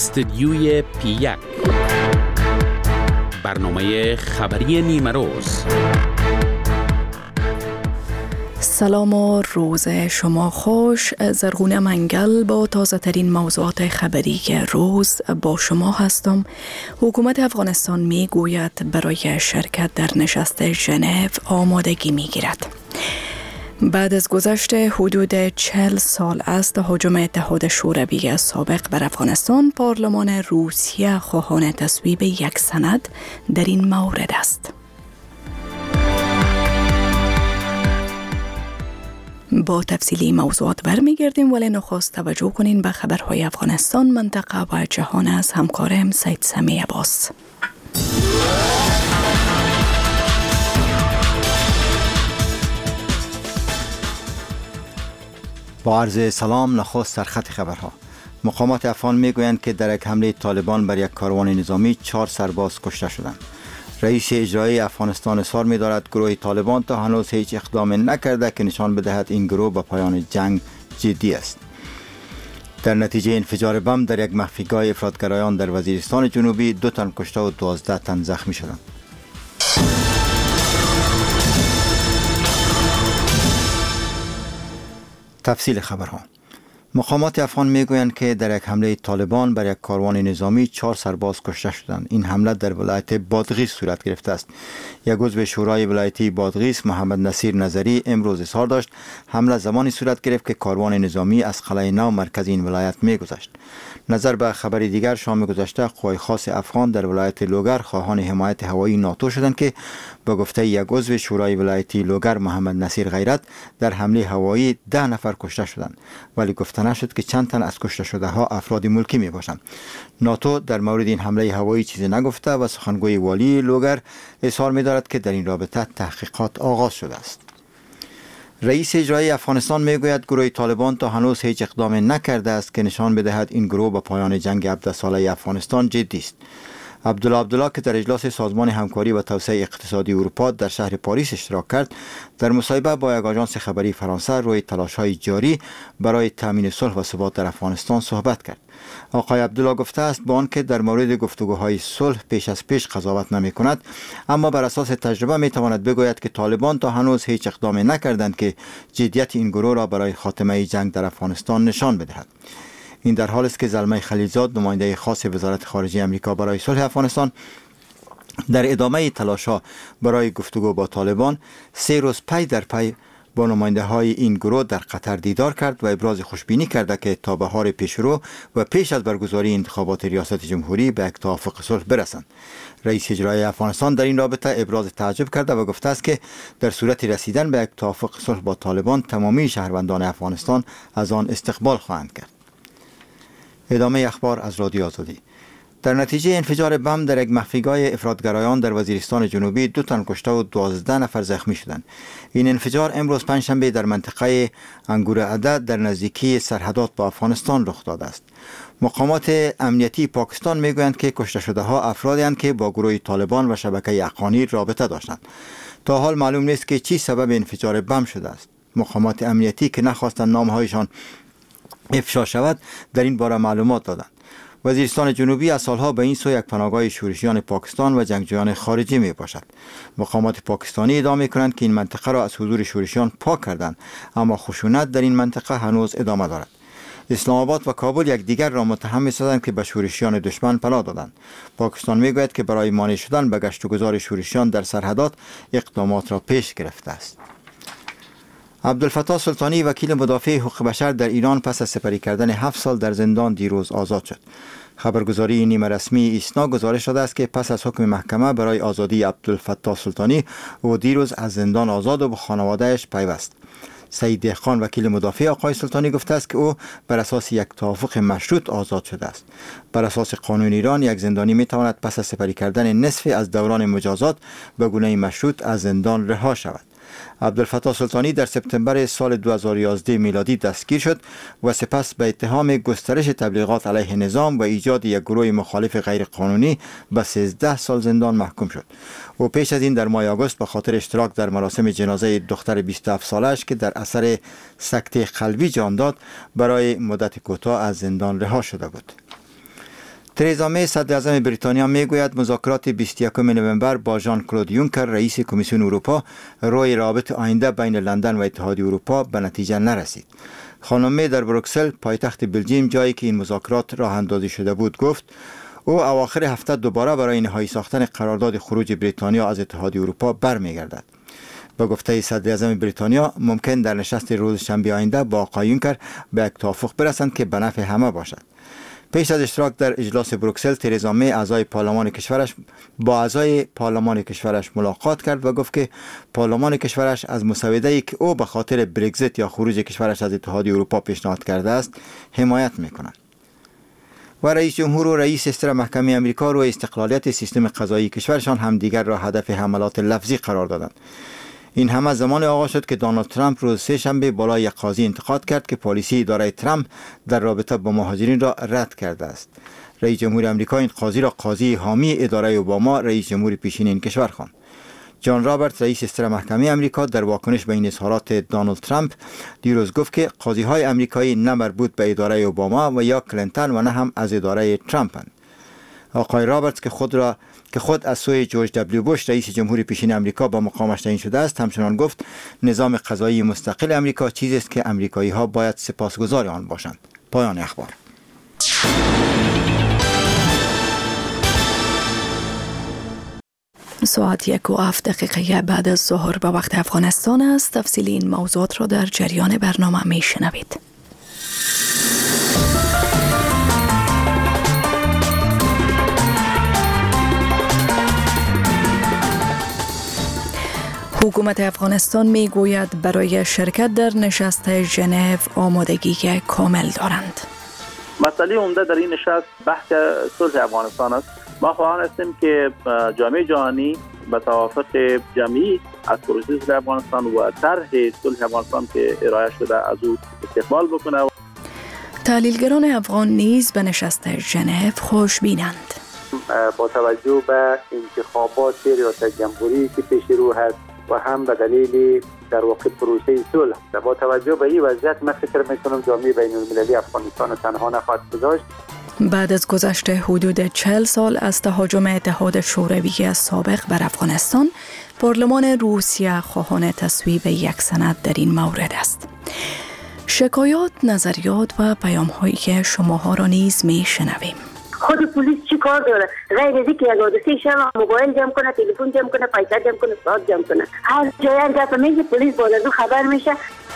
استدیوی پی1 برنامه خبری نیمه روز. سلام و روز شما خوش. زرغونه منگل با تازه ترین موضوعات خبری روز با شما هستم. حکومت افغانستان می گوید برای شرکت در نشست ژنو آمادگی می گیرد. بعد از گذشت حدود 40 سال از هجوم اتحاد شوروی سابق بر افغانستان، پارلمان روسیه خواهان تصویب یک سند در این مورد است. با تفصیلی موضوعات برمیگردیم، ولی نخست توجه کنین به خبرهای افغانستان، منطقه و جهان از همکارم سید سمی عباس. با عرض سلام، نخست سرخط خبرها. مقامات افغان میگویند که در یک حمله طالبان بر یک کاروان نظامی 4 سرباز کشته شدند. رئیس اجرایی افغانستان اصرار می‌دارد گروه طالبان تا هنوز هیچ اقدام نکرده که نشان بدهد این گروه به پایان جنگ جدی است. در نتیجه انفجار بم در یک مخفیگاه افراطگرایان در وزیرستان جنوبی 2 تن کشته و 12 تن زخمی شدند. تفصیل خبرها. مقامات افغان میگویند که در یک حمله طالبان بر یک کاروان نظامی 4 سرباز کشته شدند. این حمله در ولایت بادغیس صورت گرفته است. یک عضو شورای ولایتی بادغیس، محمد نصیر نظری، امروز اظهار داشت حمله زمانی صورت گرفت که کاروان نظامی از قلعه نو مرکز این ولایت میگذشت. نظر به خبر دیگر، شام گذشته قوای خاص افغان در ولایت لوگر خواهان حمایت هوایی ناتو شدند که به گفته یک عضو شورای ولایتی لوگر، محمد نصیر غیرت، در حمله هوایی 10 نفر کشته شدند، ولی گفته نشد که چند تن از کشته شده ها افراد ملکی می باشند. ناتو در مورد این حمله هوایی چیزی نگفته و سخنگوی والی لوگر اظهار می دارد که در این رابطه تحقیقات آغاز شده است. رئیس اجرایی افغانستان میگوید گروه طالبان تا هنوز هیچ اقدام نکرده است که نشان بدهد این گروه به پایان جنگ 17 ساله افغانستان جدی است. عبدالله که در اجلاس سازمان همکاری و توسعه اقتصادی اروپا در شهر پاریس اشتراک کرد، در مصاحبه با یک آژانس خبری فرانسه روی تلاش‌های جاری برای تامین صلح و ثبات در افغانستان صحبت کرد. آقای عبدالله گفته است با آنکه در مورد گفتگوهای صلح پیش از پیش قضاوت نمی کند، اما بر اساس تجربه می تواند بگوید که طالبان تا هنوز هیچ اقدامی نکردند که جدیت این گروه را برای خاتمه جنگ در افغانستان نشان بدهد. این در حالی است که زلمه خلیلزاد، نماینده خاص وزارت خارجه آمریکا برای صلح افغانستان، در ادامه تلاش‌ها برای گفتگو با طالبان 3 روز پی در پی با نماینده های این گروه در قطر دیدار کرد و ابراز خوشبینی کرده که تا بهار پیشرو و پیش از برگزاری انتخابات ریاست جمهوری به یک توافق صلح برسند. رئیس اجرایی افغانستان در این رابطه ابراز تعجب کرده و گفته است که در صورت رسیدن به یک توافق صلح با طالبان تمامی شهروندان افغانستان از آن استقبال خواهند کرد. ادامه اخبار از رادیو آزادی. در نتیجه انفجار بم در یک مخفیگاه افراطگرایان در وزیرستان جنوبی 2 تن کشته و 12 نفر زخمی شدند. این انفجار امروز پنجشنبه در منطقه انگورعده در نزدیکی سرحدات با افغانستان رخ داده است. مقامات امنیتی پاکستان میگویند که کشته شده ها افرادی هستند که با گروه طالبان و شبکه اقانی رابطه داشتند. تا حال معلوم نیست که چی سبب انفجار بم شده است. مقامات امنیتی که نخواستند نامهایشان افشا شود در این باره معلومات دادند. وزیرستان جنوبی از سالها به این سو یک پناهگاه شورشیان پاکستان و جنگجویان خارجی می باشد. مقامات پاکستانی ادعا می کنند که این منطقه را از حضور شورشیان پاک کردند، اما خشونت در این منطقه هنوز ادامه دارد. اسلام آباد و کابل یک دیگر را متهم می سازند که به شورشیان دشمن پناه دادند. پاکستان می گوید که برای مانع شدن به گشت و گذار شورشیان در سرحدات اقدامات را پیش گرفته است. عبدالفتاح سلطانی، وکیل مدافع حقوق بشر در ایران، پس از سپری کردن 7 سال در زندان دیروز آزاد شد. خبرگزاری نیمه رسمی ایسنا گزارش داده است که پس از حکم محکمه برای آزادی عبدالفتاح سلطانی، او دیروز از زندان آزاد و به خانواده‌اش پیوست. سعید دهقان، وکیل مدافع آقای سلطانی، گفته است که او بر اساس یک توافق مشروط آزاد شده است. بر اساس قانون ایران یک زندانی می تواند پس از سپری کردن نصف از دوران مجازات به گونه مشروط از زندان رها شود. عبدالفتاح سلطانی در سپتامبر سال 2011 میلادی دستگیر شد و سپس به اتهام گسترش تبلیغات علیه نظام و ایجاد یک گروه مخالف غیرقانونی به 13 سال زندان محکوم شد. او پیش از این در ماه آگوست به خاطر اشتراک در مراسم جنازه دختر 27 سالش که در اثر سکته قلبی جان داد برای مدت کوتاه از زندان رها شده بود. ترزا می صدر اعظم بریتانیا میگوید مذاکرات 21 نوامبر با ژان کلود یونکر رئیس کمیسیون اروپا روی روابط آینده بین لندن و اتحادیه اروپا به نتیجه نرسید. خانم می در بروکسل پایتخت بلژیم جایی که این مذاکرات راه اندازی شده بود گفت او اواخر هفته دوباره برای نهایی ساختن قرارداد خروج بریتانیا از اتحادیه اروپا برمیگردد. با گفته صدر اعظم بریتانیا ممکن در نشست روز شنبه آینده با آقای یونکر به یک توافق برسند که به نفع همه باشد. پیش از اشتراک در اجلاس بروکسل ترزا می با اعضای پارلمان کشورش ملاقات کرد و گفت که پارلمان کشورش از مسوده‌ای که او به خاطر برگزیت یا خروج کشورش از اتحادیه اروپا پیشنهاد کرده است حمایت می‌کنند. و رئیس جمهور و رئیس استر محکمه امریکا روی استقلالیت سیستم قضایی کشورشان همدیگر را هدف حملات لفظی قرار دادند. این همه زمان آغاز شد که دونالد ترامپ روز سه شنبه بالای یک قاضی انتقاد کرد که پالیسی اداره ترامپ در رابطه با مهاجرین را رد کرده است. رئیس جمهور امریکا این قاضی را قاضی حامی اداره اوباما رئیس جمهور پیشین این کشور خواند. جان رابرتس رئیس استر محکمه امریکا در واکنش به این اظهارات دونالد ترامپ دیروز گفت که قاضی های امریکایی نه مربوط به اداره اوباما و یا کلینتون و نه هم از اداره ترامپند. آقای رابرتس که خود از سوی جورج دبلیو بوش رئیس جمهور پیشین امریکا با مقامش تعیین شده است همچنان گفت نظام قضایی مستقل امریکا چیزی است که امریکایی ها باید سپاسگزار آن باشند. پایان اخبار. ساعت 1:07 بعد از ظهر به وقت افغانستان است. تفصیل این موضوعات را در جریان برنامه می شنوید. حکومت افغانستان می گوید برای شرکت در نشست ژنو آمادگی کامل دارند. مسئله عمده در این نشست بحث صلح افغانستان است. ما خواهان هستیم که جامعه جهانی به توافق جمعی از پروسه صلح افغانستان و طرح صلح افغانستان که ارائه شده از او استقبال بکنه. تحلیلگران افغان نیز به نشست ژنو خوشبینند. با توجه به انتخابات ریاست جمهوری که پیش رو هست و هم به دلیل در واقع پروسه صلح، با توجه به این وضعیت من فکر میکنم جامعه بین المللی افغانستان تنها نخواهد گذاشت. بعد از گذشت حدود 40 سال از تهاجم اتحاد شوروی سابق بر افغانستان، پارلمان روسیه خواهان تصویب یک سند در این مورد است. شکایات، نظریات و پیام‌هایی که شماها را نیز میشنویم. خود پلیس چی کار داره؟ غیر از اینکه یک حادثه شب موبایل جمع کنه، تلفن جمع کنه، پیسه جمع کنه، ساعت جمع کنه، هر جای هر دفعه میگه پلیس بعد از خبر میشه.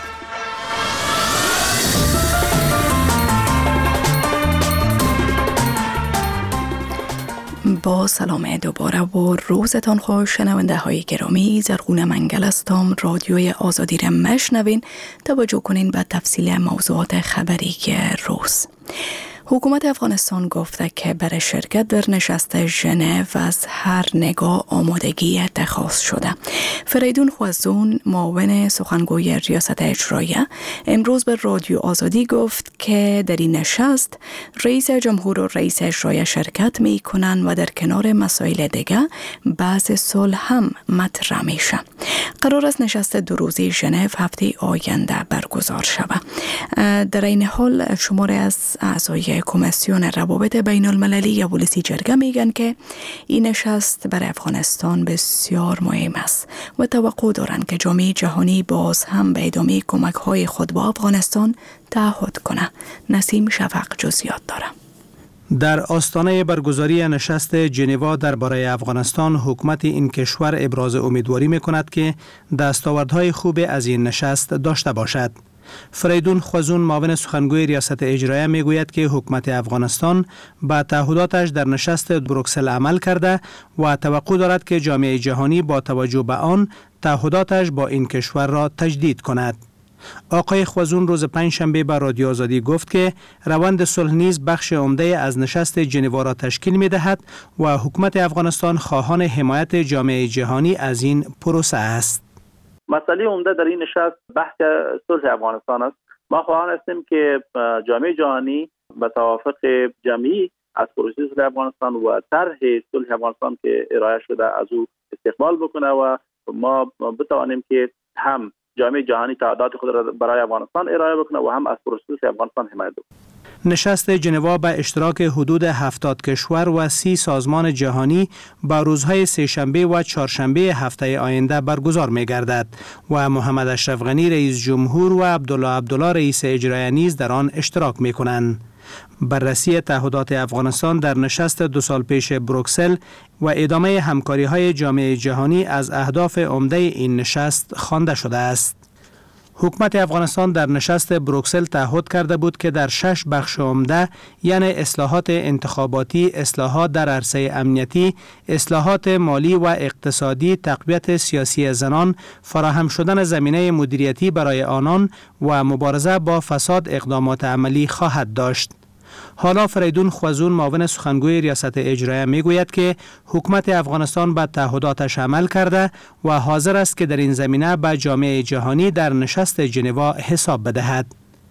با سلام دوباره و روزتان خوش شنونده های گرامی. زرغونه منگل هستم. رادیوی آزادی را مشنوین. توجه کنین به تفصیل موضوعات خبری روز. حکومت افغانستان گفته که برای شرکت در نشست ژنو از هر نگاه آمادگی اتخاذ شده. فریدون خوازون معاون سخنگوی ریاست اجراییه امروز به رادیو آزادی گفت که در این نشست رئیس جمهور و رئیس اجرایی شرکت می کنند و در کنار مسائل دیگه بحث صلح هم مطرح میشه. قرار است نشست 2 روزه ژنو هفته آینده برگزار شود. در این حال شماره از اعضای کمیسیون روابط بین المللی یا پلیسی جرگه میگن که این نشست برای افغانستان بسیار مهم است و توقع دارند که جامعه جهانی باز هم به ادامه کمک های خود با افغانستان تعهد کنه. نسیم شفق جزئیات داره. در آستانه برگزاری نشست ژنو درباره افغانستان، حکومت این کشور ابراز امیدواری می‌کند که دستاوردهای خوب از این نشست داشته باشد. فریدون خوازون معاون سخنگوی ریاست اجراییه میگوید که حکومت افغانستان با تعهداتش در نشست بروکسل عمل کرده و توقع دارد که جامعه جهانی با توجه به آن تعهداتش با این کشور را تجدید کند. آقای خوازون روز پنجشنبه به رادیو آزادی گفت که روند صلح نیز بخش عمده از نشست ژنو را تشکیل می‌دهد و حکومت افغانستان خواهان حمایت جامعه جهانی از این پروسه است. مسئله عمده در این نشست بحث صلح افغانستان است. ما خواهان هستیم که جامعه جهانی به توافق جمعی از پروسه صلح افغانستان و طرح صلح افغانستان که ارائه شده از او استقبال بکنه و ما بتوانیم که هم جامعه جهانی تعهدات خود را برای افغانستان ارائه بکنه و هم از پروسه افغانستان حمایت بکنه. نشست ژنوا به اشتراک حدود 70 کشور و 30 سازمان جهانی با روزهای سه‌شنبه و چهارشنبه هفته آینده برگزار می گردد و محمد اشرف غنی رئیس جمهور و عبدالله رئیس اجرایی نیز در آن اشتراک می کنند. بررسی تعهدات افغانستان در نشست 2 سال پیش بروکسل و ادامه همکاری‌های جامعه جهانی از اهداف عمده این نشست خوانده شده است. حکومت افغانستان در نشست بروکسل تعهد کرده بود که در 6 بخش عمده یعنی اصلاحات انتخاباتی، اصلاحات در عرصه امنیتی، اصلاحات مالی و اقتصادی، تقویت سیاسی زنان، فراهم شدن زمینه مدیریتی برای آنان و مبارزه با فساد اقدامات عملی خواهد داشت. حالا فریدون خوازون معاون سخنگوی ریاست اجرایی میگوید که حکومت افغانستان به تعهداتش عمل کرده و حاضر است که در این زمینه به جامعه جهانی در نشست ژنوا حساب بدهد.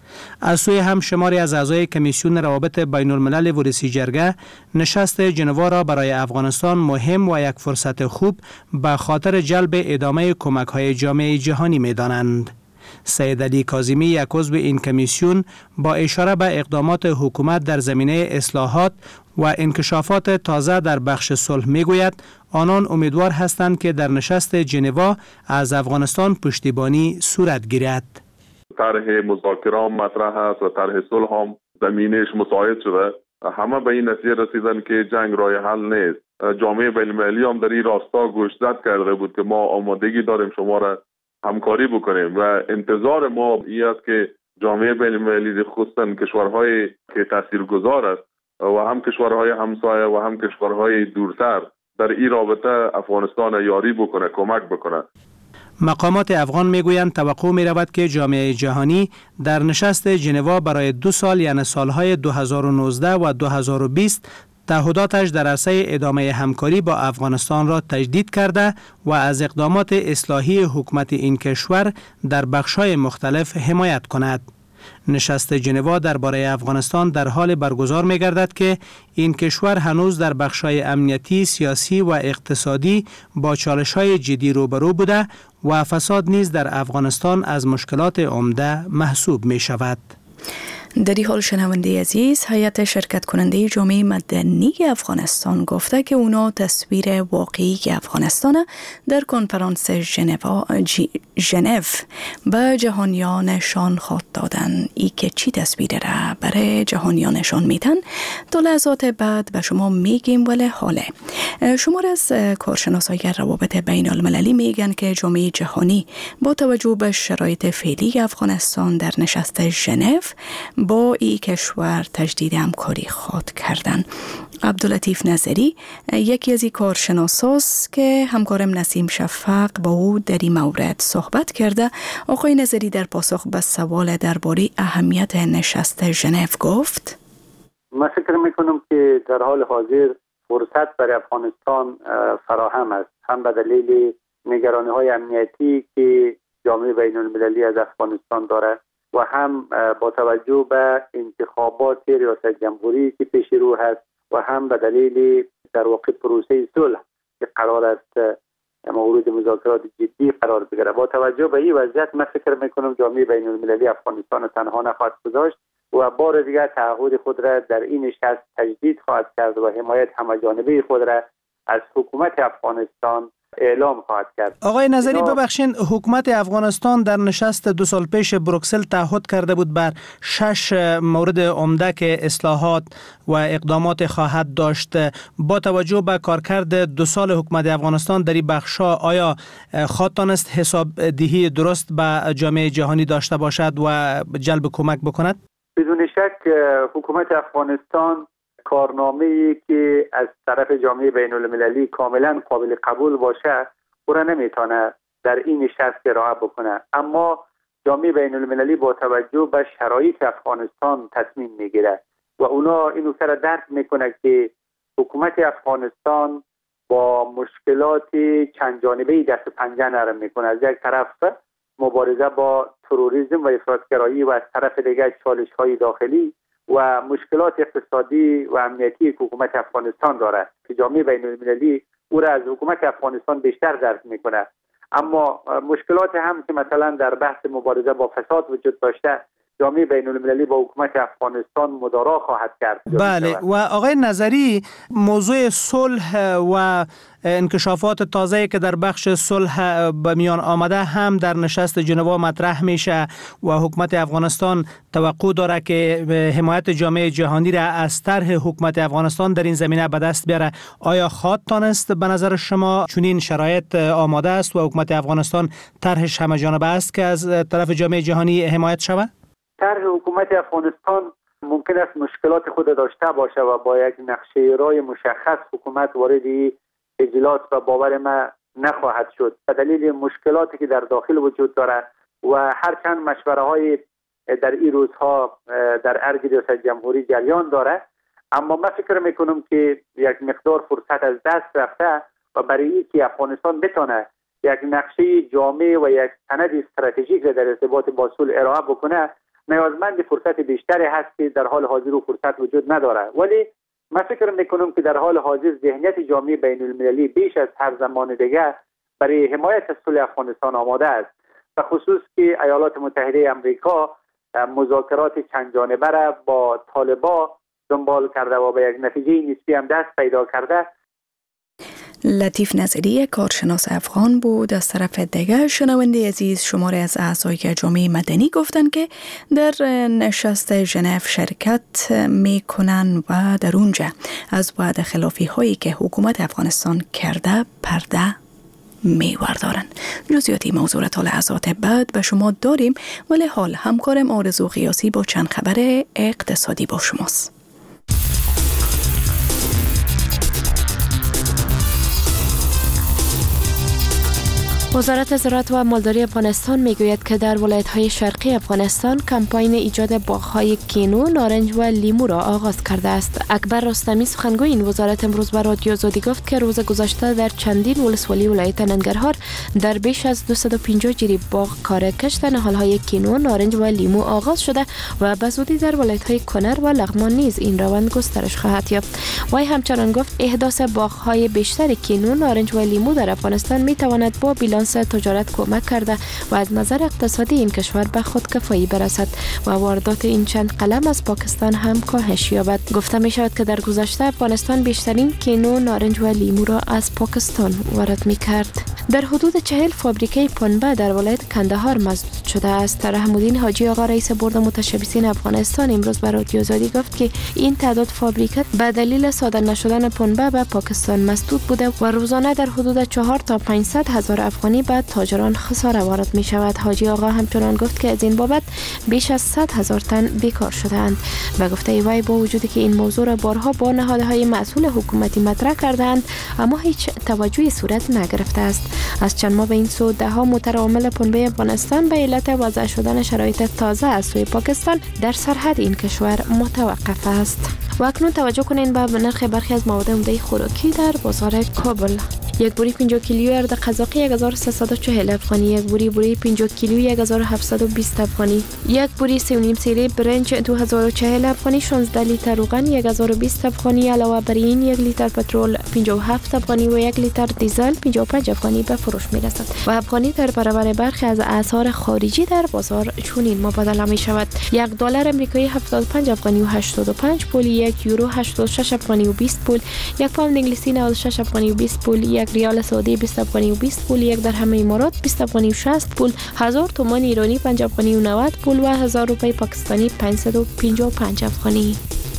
از سوی هم شماری از اعضای کمیسیون روابط بین الملل ورودی جرگه نشست ژنوا را برای افغانستان مهم و یک فرصت خوب به خاطر جلب ادامه کمک‌های جامعه جهانی می‌دانند. سید علی کاظمی یک عضو این کمیسیون با اشاره به اقدامات حکومت در زمینه اصلاحات و انکشافات تازه در بخش صلح میگوید آنان امیدوار هستند که در نشست ژنوا از افغانستان پشتیبانی صورت گیرد. طرح مذاکره مطرح است و طرح صلح هم زمینش مساعد شده. همه به این نتیجه رسیدن که جنگ راه حل نیست. جامعه بین‌المللی هم در این راستا گوشزد کرده بود که ما آمادگی داریم شما را همکاری بکنیم و انتظار ما این است که جامعه بین‌المللی خصوصا کشورهای که تاثیرگذار است و هم کشورهای همسایه و هم کشورهای دورتر در این رابطه افغانستان یاری بکنه، کمک بکنه. مقامات افغان میگویند توقع می رود که جامعه جهانی در نشست ژنوا برای 2 سال یعنی سالهای 2019 و 2020 تعهداتش در عرصه ادامه همکاری با افغانستان را تجدید کرده و از اقدامات اصلاحی حکومت این کشور در بخش‌های مختلف حمایت کند. نشست ژنوا درباره افغانستان در حال برگزار می‌گردد که این کشور هنوز در بخش‌های امنیتی، سیاسی و اقتصادی با چالش‌های جدی روبرو بوده و فساد نیز در افغانستان از مشکلات عمده محسوب می‌شود. در این حال شنونده عزیز، هیئت شرکت کننده جامعه مدنی افغانستان گفته که اونا تصویر واقعی افغانستان در کنفرانس ژنو به جهانیانشان خواهد دادن. ای که چی تصویر را برای جهانیانشان میتن تا لحظات بعد به شما میگیم. ولی حاله شمار از کارشناسای روابط بین المللی میگن که جامعه جهانی با توجه به شرایط فعلی افغانستان در نشست ژنو با این کشور تجدید همکاری خواهد کردن. عبداللطیف نظری یکی از این کارشناساست که همکارم نسیم شفق با او در این مورد صحبت کرده. آقای نظری در پاسخ به سوال درباره اهمیت نشست ژنو گفت: من فکر میکنم که در حال حاضر فرصت برای افغانستان فراهم است، هم به دلیل نگرانی‌های امنیتی که جامعه بین المللی از افغانستان داره و هم با توجه به انتخابات ریاست جمهوری که پیش رو هست و هم به دلیل در واقع پروسه صلح که قرار است مورد مذاکرات جدی قرار بگیره. با توجه به این وضعیت من فکر میکنم جامعه بین المللی افغانستان تنها نخواهد گذاشت و بار دیگر تعهد خود را در این نشست تجدید خواهد کرد و حمایت همه‌جانبه خود را از حکومت افغانستان اعلام خواهد کرد. آقای نظری ببخشید، حکومت افغانستان در نشست 2 سال پیش بروکسل تعهد کرده بود بر 6 مورد عمده که اصلاحات و اقدامات خواهد داشت. با توجه به کارکرد 2 سال حکومت افغانستان در این بخش‌ها آیا خواهد تانست حسابدهی درست به جامعه جهانی داشته باشد و جلب کمک بکند؟ بدون شک حکومت افغانستان کارنامه‌ای که از طرف جامعه بین المللی کاملا قابل قبول باشه او را نمیتونه در این نشست ارائه بکنه، اما جامعه بین المللی با توجه به شرایط افغانستان تصمیم میگیره و اونا این نکته را درک میکنه که حکومت افغانستان با مشکلات چند جانبه‌ای دست پنجه نرم میکنه. از یک طرف مبارزه با تروریسم و افراطگرایی و از طرف دیگر چالش‌های داخلی و مشکلات اقتصادی و امنیتی که حکومت افغانستان داره که جامعه بین المللی او را از حکومت افغانستان بیشتر درک میکنه. اما مشکلات هم که مثلا در بحث مبارزه با فساد وجود داشته جامعه بین المللی با حکومت افغانستان مدارا خواهد کرد. بله و آقای نظری، موضوع صلح و انکشافات تازه‌ای که در بخش صلح به میان آمده هم در نشست ژنوا مطرح میشه و حکومت افغانستان توقع داره که حمایت جامعه جهانی را از طرح حکومت افغانستان در این زمینه به دست بیاره. آیا خواهد تانست به نظر شما چنین شرایط آماده است و حکومت افغانستان طرحش همه‌جانبه است که از طرف جامعه جهانی حمایت شود؟ طرح حکومت افغانستان ممکن است مشکلات خود داشته باشه و با یک نقشه رای مشخص حکومت وارد اجلاس و باور ما نخواهد شد به دلیل مشکلاتی که در داخل وجود داره و هرچند مشوره های در این روزها در ارگ ریاست جمهوری جریان داره، اما من فکر میکنم که یک مقدار فرصت از دست رفته و برای اینکه افغانستان بتونه یک نقشه جامع و یک سند استراتژیک در ارتباط با صلح ارائه بکنه، نیازمند فرصت بیشتری هست که در حال حاضر و فرصت وجود نداره. ولی من فکر میکنم که در حال حاضر ذهنیت جامعه بین المللی بیش از هر زمان دیگه برای حمایت از صلح افغانستان آماده است، به خصوص که ایالات متحده آمریکا مذاکرات چند جانبه را با طالبان دنبال کرده و به یک نتیجه نسبی هم دست پیدا کرده. لطیف نظری، کارشناس افغان بود. از طرف دیگر شنونده عزیز، شماره از اعضای جامعه مدنی گفتند که در نشست ژنو شرکت میکنن و در اونجا از وعده خلافی هایی که حکومت افغانستان کرده پرده میوردارن. جزئیاتی موضوع تا لحظات بعد به شما داریم، ولی حال همکارم آرزو قیاسی با چند خبر اقتصادی با شماست. وزارت زراعت و مالداری افغانستان میگوید که در ولایت‌های شرقی افغانستان کمپاین ایجاد باغ‌های کینو، نارنج و لیمو را آغاز کرده است. اکبر رستمی، سخنگوی این وزارت، امروز به رادیو آزادی گفت که روز گذشته در چندین ولسوالی ولایت ننگرهار در بیش از 250 جریب باغ کار کشت نهال‌های کینو، نارنج و لیمو آغاز شده و به زودی در ولایت‌های کنر و لغمان نیز این روند گسترش خواهد یافت. وی همچنان گفت احداث باغ‌های بیشتر کینو، نارنج و لیمو در افغانستان می‌تواند با بالانس تجارت کمک کرده و از نظر اقتصادی این کشور به خودکفایی برسد و واردات این چند قلم از پاکستان هم کاهش یابد. گفته می شود که در گذشته افغانستان بیشترین کینو، نارنج و لیمو را از پاکستان وارد می کرد. در حدود 40 فابریکه پنبه در ولایت کندهار مسدود شده است. رحم‌الدین حاجی آقا، رئیس بورد متشبثین افغانستان، امروز به رادیو آزادی گفت که این تعداد فابریکه به دلیل صادر نشدن پنبه به پاکستان مسدود بوده و روزانه در حدود 4 تا 500 هزار افغانی به تاجران خساره وارد می شود. حاجی آقا همچنان گفت که از این بابت بیش از 100 هزار تن بیکار شدند. به گفته وی با وجودی که این موضوع را بارها با نهادهای مسئول حکومتی مطرح کردند، اما هیچ توجهی صورت نگرفته است. از چند ماه به این سو ده ها موتر عامل پنبه افغانستان به علت وضع شدن شرایط تازه از سوی پاکستان در سرحد این کشور متوقف است. و اکنون توجه کنین به نرخ برخی از مواد عمده خوراکی در بازار کابل. یک بوری 50 کیلویی ارد قزاقی 1340 افغانی، یک بوری 50 کیلویی 1720 افغانی، یک بوری 3.5 سیره برنج 2040 افغانی، 16 لیتر روغن 1020 افغانی، علاوه بر این 1 لیتر پترول 57 افغانی و 1 لیتر دیزل 55 افغانی به فروش می‌رسد و افغانی در برابر برخی از اسعار خارجی در بازار چنین مبادله می‌شود. یک دلار آمریکایی 75 افغانی و 85 پول، یک یورو 86 افغانی و 20 پول، یک پوند انگلیسی 96 افغانی و 20 پول، یک ریال سعودی 20 افغانی و 20 پول، یک درهم امارات 20 افغانی و 60 پول، 1000 تومان ایرانی 5 افغانی و 90 پول و 1000 روپیه پاکستانی 555 افغانی.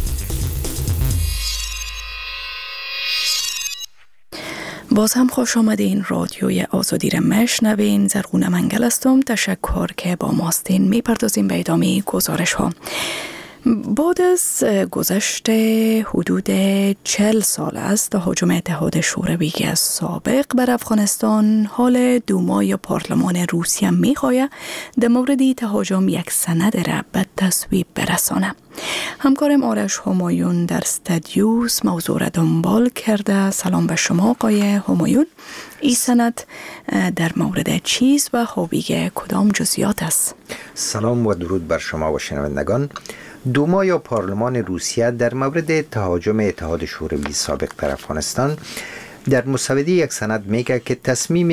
باز هم خوش آمدین. رادیوی آزادی را میشنوین. زرغونه منگل هستم. تشکر که با ماستین. میپردازیم به ادامه گزارش ها. بعد از گذشت حدود 40 سال از تهاجم اتحاد شوروی سابق بر افغانستان، حال دوما یا پارلمان روسیه میخواهد در مورد تهاجم یک سند را به تصویب برسانه. همکارم آرش همایون در استودیوس موضوع را دنبال کرده. سلام به شما آقای همایون. این سند در مورد چیز و حاوی کدام جزئیات است؟ سلام و درود بر شما و شنوندگان. دوما یا پارلمان روسیه در مورد تهاجم اتحاد شوروی سابق در افغانستان در مسوده یک سند میگه که تصمیم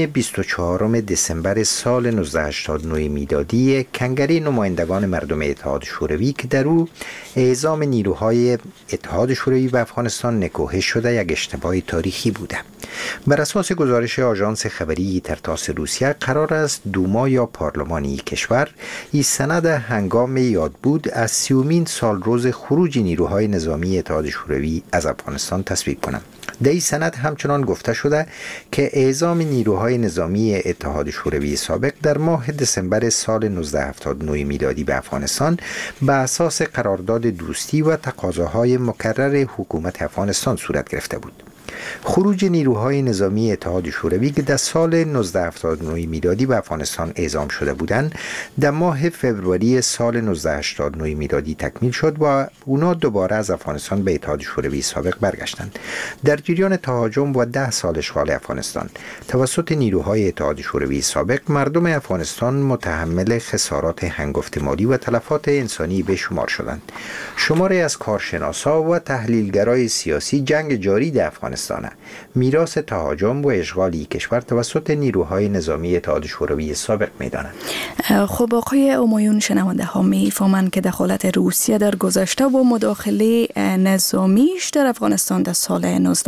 24 دسامبر سال 1989 میلادی کنگره نمایندگان مردم اتحاد شوروی که در او اعزام نیروهای اتحاد شوروی به افغانستان نکوهش شده یک اشتباه تاریخی بوده. بر اساس گزارش آژانس خبری ترتاس روسیه قرار است دوما یا پارلمانی کشور این سند هنگام یاد بود از 30مین سال روز خروج نیروهای نظامی اتحاد شوروی از افغانستان تصویب کنند. در این سند همچنان گفته شده که اعزام نیروهای نظامی اتحاد شوروی سابق در ماه دسامبر سال 1979 میلادی به افغانستان به اساس قرارداد دوستی و تقاضاهای مکرر حکومت افغانستان صورت گرفته بود. خروج نیروهای نظامی اتحاد شوروی که در سال 1979 میلادی به افغانستان اعزام شده بودند در ماه فوریه سال 1989 میلادی تکمیل شد و اونا دوباره از افغانستان به اتحاد شوروی سابق برگشتند. در جریان تهاجم و 10 سال اشغال افغانستان توسط نیروهای اتحاد شوروی سابق مردم افغانستان متحمل خسارات هنگفت مالی و تلفات انسانی به شمار شدند. شماری از کارشناسا و تحلیلگرای سیاسی جنگ جاری در افغانستان میراث تهاجم و اشغالی کشور توسط نیروهای نظامی اتحاد شوروی سابق میدانند. خب آقای همایون، شنونده ها میفهمند که دخالت روسیه در گذشته و مداخله نظامیش در افغانستان در سال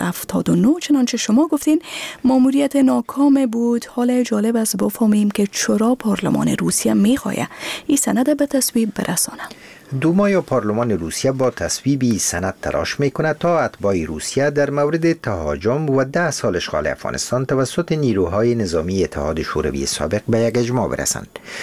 1979 چنانچه شما گفتین ماموریت ناکام بود. حالا جالب است بفهمیم که چرا پارلمان روسیه میخواه این سند به تصویب برسانه. دوما یا پارلمان روسیه با تصویب سند تلاش میکند تا اتباع روسیه در مورد تهاجم و 10 سال اشغال افغانستان توسط نیروهای نظامی اتحاد شوروی سابق به یک اجماع برسند.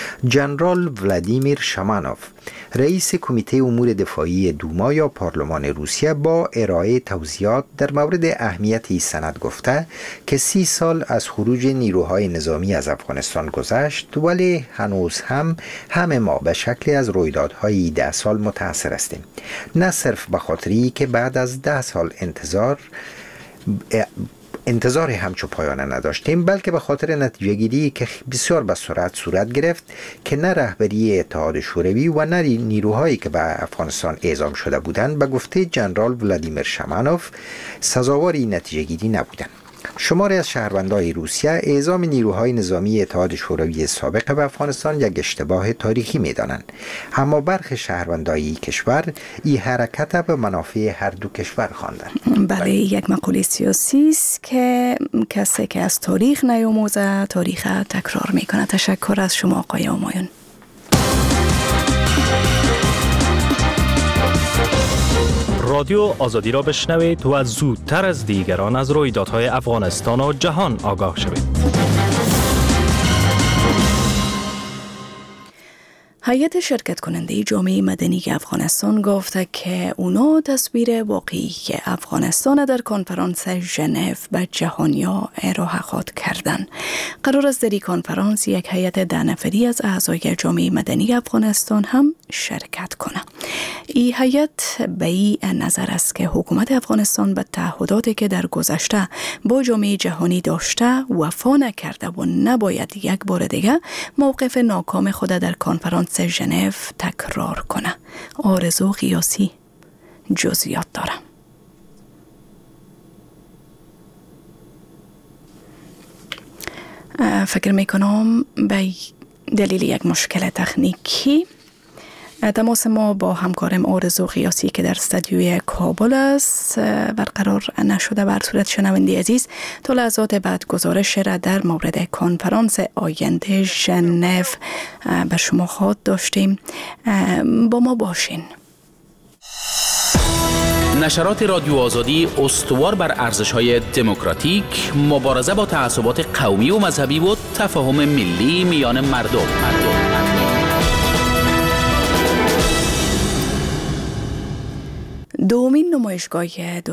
جنرال ولادیمیر شامانوف، رئیس کمیته امور دفاعی دوما یا پارلمان روسیه، با ارائه توضیحات در مورد اهمیت این سند گفته که 30 سال از خروج نیروهای نظامی از افغانستان گذشت ولی هنوز همه ما به شکلی از رویدادهای 10 سال متاثر هستیم. نه صرف به خاطری که بعد از 10 سال انتظار همچو پایانه نداشتیم، بلکه به خاطر نتیجه گیری که بسیار به سرعت صورت گرفت که نه رهبری اتحاد شوروی و نه نیروهایی که به افغانستان اعزام شده بودند به گفته جنرال ولادیمیر شامانوف سزاوار این نتیجه گیری نبودند. شماری از شهروندان روسیه اعزام نیروهای نظامی اتحاد شوروی سابق به افغانستان یک اشتباه تاریخی می‌دانند، اما برخی شهروندان کشور این حرکت به منافع هر دو کشور خواندند. بله، یک مقوله سیاسی است که کسی که از تاریخ نیاموزه تاریخ تکرار میکنه. تشکر از شما آقای همایون. رادیو آزادی را بشنوید و زودتر از دیگران از رویدادهای افغانستان و جهان آگاه شوید. هیئت شرکت کننده جامعه مدنی افغانستان گفته که اونا تصویر واقعی که افغانستان در کنفرانس ژنو به جهانیا ارائه خواهد کردن. قرار است در این کنفرانس یک هیئت 10 نفری از اعضای جامعه مدنی افغانستان هم شرکت کنه. این هیئت به این نظر است که حکومت افغانستان به تعهداتی که در گذشته با جامعه جهانی داشته وفا نکرده و نباید یک بار دیگه موقف ناکام خود در کنفرانس ژنو تکرار کنه. آرزو قیاسی جزئیات داره. فکر میکنم به دلیل یک مشکل تکنیکی تماس ما با همکارم آرزو قیاسی که در استودیوی کابل است برقرار نشده. بر صورت شنونده عزیز تا لحظات بعد گزارش را در مورد کنفرانس آینده ژنو بر شما خواهد داشتیم. با ما باشین. نشرات رادیو آزادی استوار بر ارزش‌های دموکراتیک، مبارزه با تعصبات قومی و مذهبی و تفاهم ملی میان مردم. دومین نمایشگاه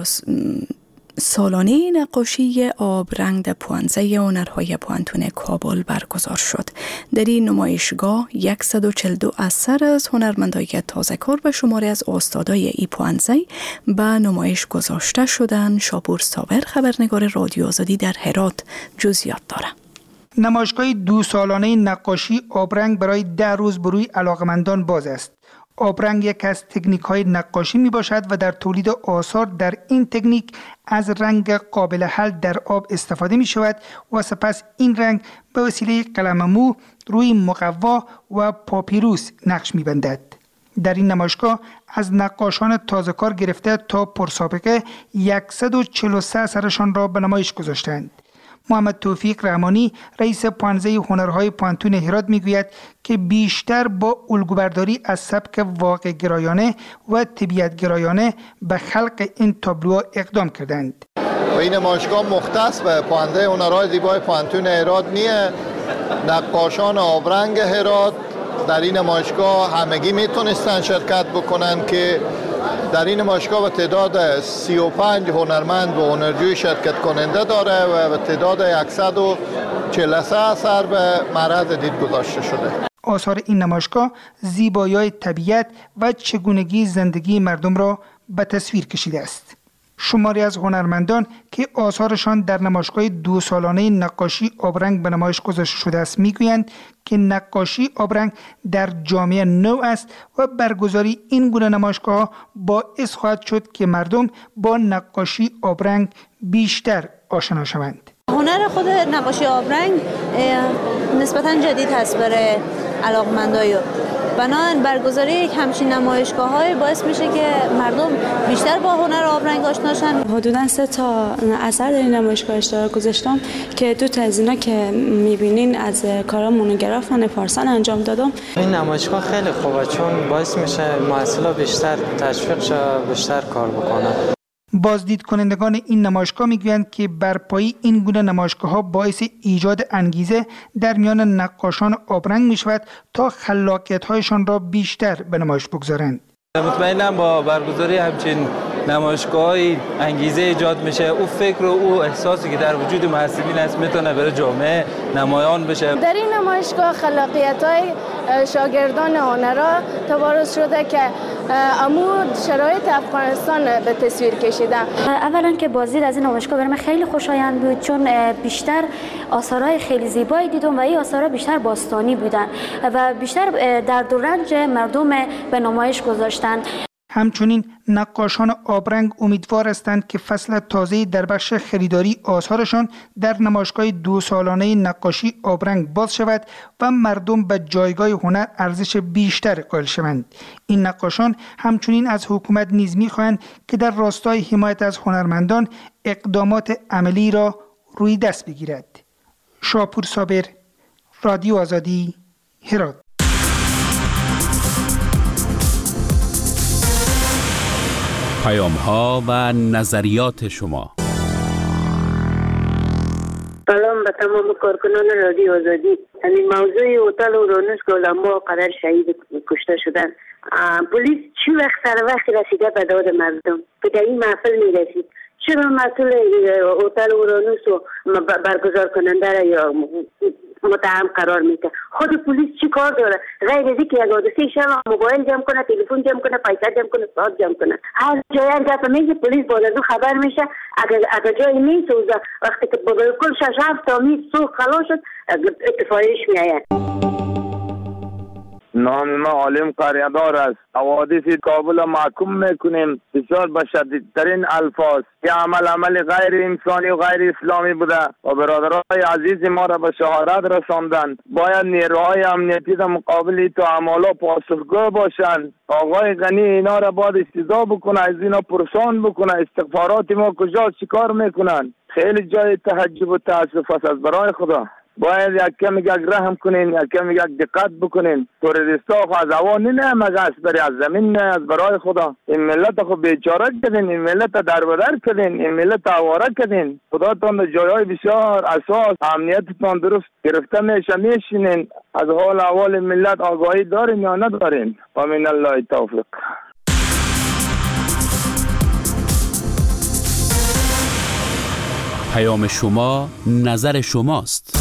سالانه نقاشی آبرنگ در پوانزه هنرهای پوانتون کابل برگزار شد. در این نمایشگاه 142 اثر از هنرمندای تازه کار و شماری از استادای ای پوانزه به نمایش گذاشته شدند. شاپور صابر، خبرنگار رادیو آزادی در هرات، جزئیات داره. نمایشگاه 2 سالانه نقاشی آبرنگ برای 10 روز بروی علاقمندان باز است. آبرنگ یک از تکنیک های نقاشی می باشد و در تولید آثار در این تکنیک از رنگ قابل حل در آب استفاده می شود و سپس این رنگ به وسیله قلم مو روی مقوا و پاپیروس نقش می بندد. در این نمایشگاه از نقاشان تازه کار گرفته تا پرسابقه 143 اثرشان را به نمایش گذاشتند. محمد توفیق رحمانی رئیس پانزه هنرهای پانتون هرات میگوید که بیشتر با الگوبرداری از سبک واقع گرایانه و طبیعت گرایانه به خلق این تابلوها اقدام کردند. و این نمایشگاه مختص به پانزه هنرهای زیبای پانتون هرات نیه. نقاشان آبرنگ هرات در این نمایشگاه همگی میتونستن شرکت بکنن که در این نمایشگاه به تعداد 35 هنرمند و هنرجوی شرکت کننده داره و به تعداد 143 اثر به معرض دید گذاشته شده. آثار این نمایشگاه زیبایی‌های طبیعت و چگونگی زندگی مردم را به تصویر کشیده است. شماری از هنرمندان که آثارشان در نمایشگاه 2 سالانه نقاشی آبرنگ به نمایش گذاشته شده است میگویند که نقاشی آبرنگ در جامعه نو است و برگزاری این گونه نمایشگاه باعث خواهد شد که مردم با نقاشی آبرنگ بیشتر آشنا شوند. هنر خود نقاشی آبرنگ نسبتاً جدید هست برای علاقمندای بنابراین برگزاری یک همچین نمایشگاه‌های باعث میشه که مردم بیشتر با هنر آبرنگ آشنا شن. حدوداً 3 تا اثر در این نمایشگاه اشتراک گذاشتم که 2 تا از اینا که می‌بینین از کارا مونوگراف و نفارسان انجام دادم. این نمایشگاه خیلی خوبه چون باعث میشه محصلا بیشتر تشویق شه بیشتر کار بکنن. بازدید کنندگان این نمایشگاه میگویند که برپایی این گونه نمایشگاه‌ها باعث ایجاد انگیزه در میان نقاشان آبرنگ میشود تا خلاقیت‌هایشان را بیشتر به نمایش بگذارند. مطمئنم با برگزاری همچین نمایشگاه‌های انگیزه ایجاد میشه. او فکر و او احساسی که در وجود محصلین هست میتونه برای جامعه نمایان بشه. در این نمایشگاه خلاقیت‌های شاگردان هنرها تبارز شده که امور شرایط افغانستان به تصویر کشیدن. اولا که بازدید از این نمایشگاه برای من خیلی خوشایند بود چون بیشتر آثارهای خیلی زیبایی دیدم و این آثارها بیشتر باستانی بودن و بیشتر درد و رنج مردم به نمایش گذاشتن. همچنین نقاشان آبرنگ امیدوار هستند که فصل تازه‌ای در بخش خریداری آثارشان در نمایشگاه 2 سالانه نقاشی آبرنگ باز شود و مردم به جایگاه هنر ارزش بیشتر قائل شوند. این نقاشان همچنین از حکومت نیز می‌خواهند که در راستای حمایت از هنرمندان اقدامات عملی را روی دست بگیرد. شاپور صابر، رادیو آزادی، هرات. پیام‌ها و نظریات شما. سلام به تمام کارکنان رادیو آزادی. همین موضوع هتل اورانوس که علما قرار شهید کشته شدن، پلیس چی وقت سر وقت رسیده به داد مردم که در این محفل میرسید؟ چرا مسئول هتل اورانوس رو برگزار کننده را یا متهم قرار میده؟ خود پلیس چی کار داره غیر از اینکه یک حادثه شب موبایل جمع کنه، تلفن جمع کنه، پیسه جمع کنه، ساعت جمع کنه؟ هر جای هر جا میگه پلیس بعد از خبر میشه اگر جای میسوزه وقتی که بالکل 6-7 تا میز سوخت خلاص شد اتفاقیش میآید. نام ما عالم قریه‌دار است. حوادث کابل محکوم میکنیم بسیار به شدیدترین الفاظ. یه عمل غیر انسانی و غیر اسلامی بوده و برادرای عزیز ما را به شهادت رساندند. باید نیروهای امنیتی در مقابل تو اعمالا پاسخگو باشند. آقای غنی اینا را باید استدعا بکنه، از اینا پرسان بکنه استغفارات ما کجا چیکار میکنن. خیلی جای تعجب و تاسف است. از برای خدا باید یک کمی رحم کنین، یک کمی دقت بکنین. تروریستا خو از هوا نه مگس بری از زمین نه. از برای خدا این ملت خو بیچاره کردین، این ملت دربدر کردین، این ملت آواره کردین. خداتون جایهای بسیار اساس امنیتتون درست گرفته میشینین. از حال احوال ملت آگاهی دارین یا ندارین؟ و من الله توفیق. پیام شما نظر شماست.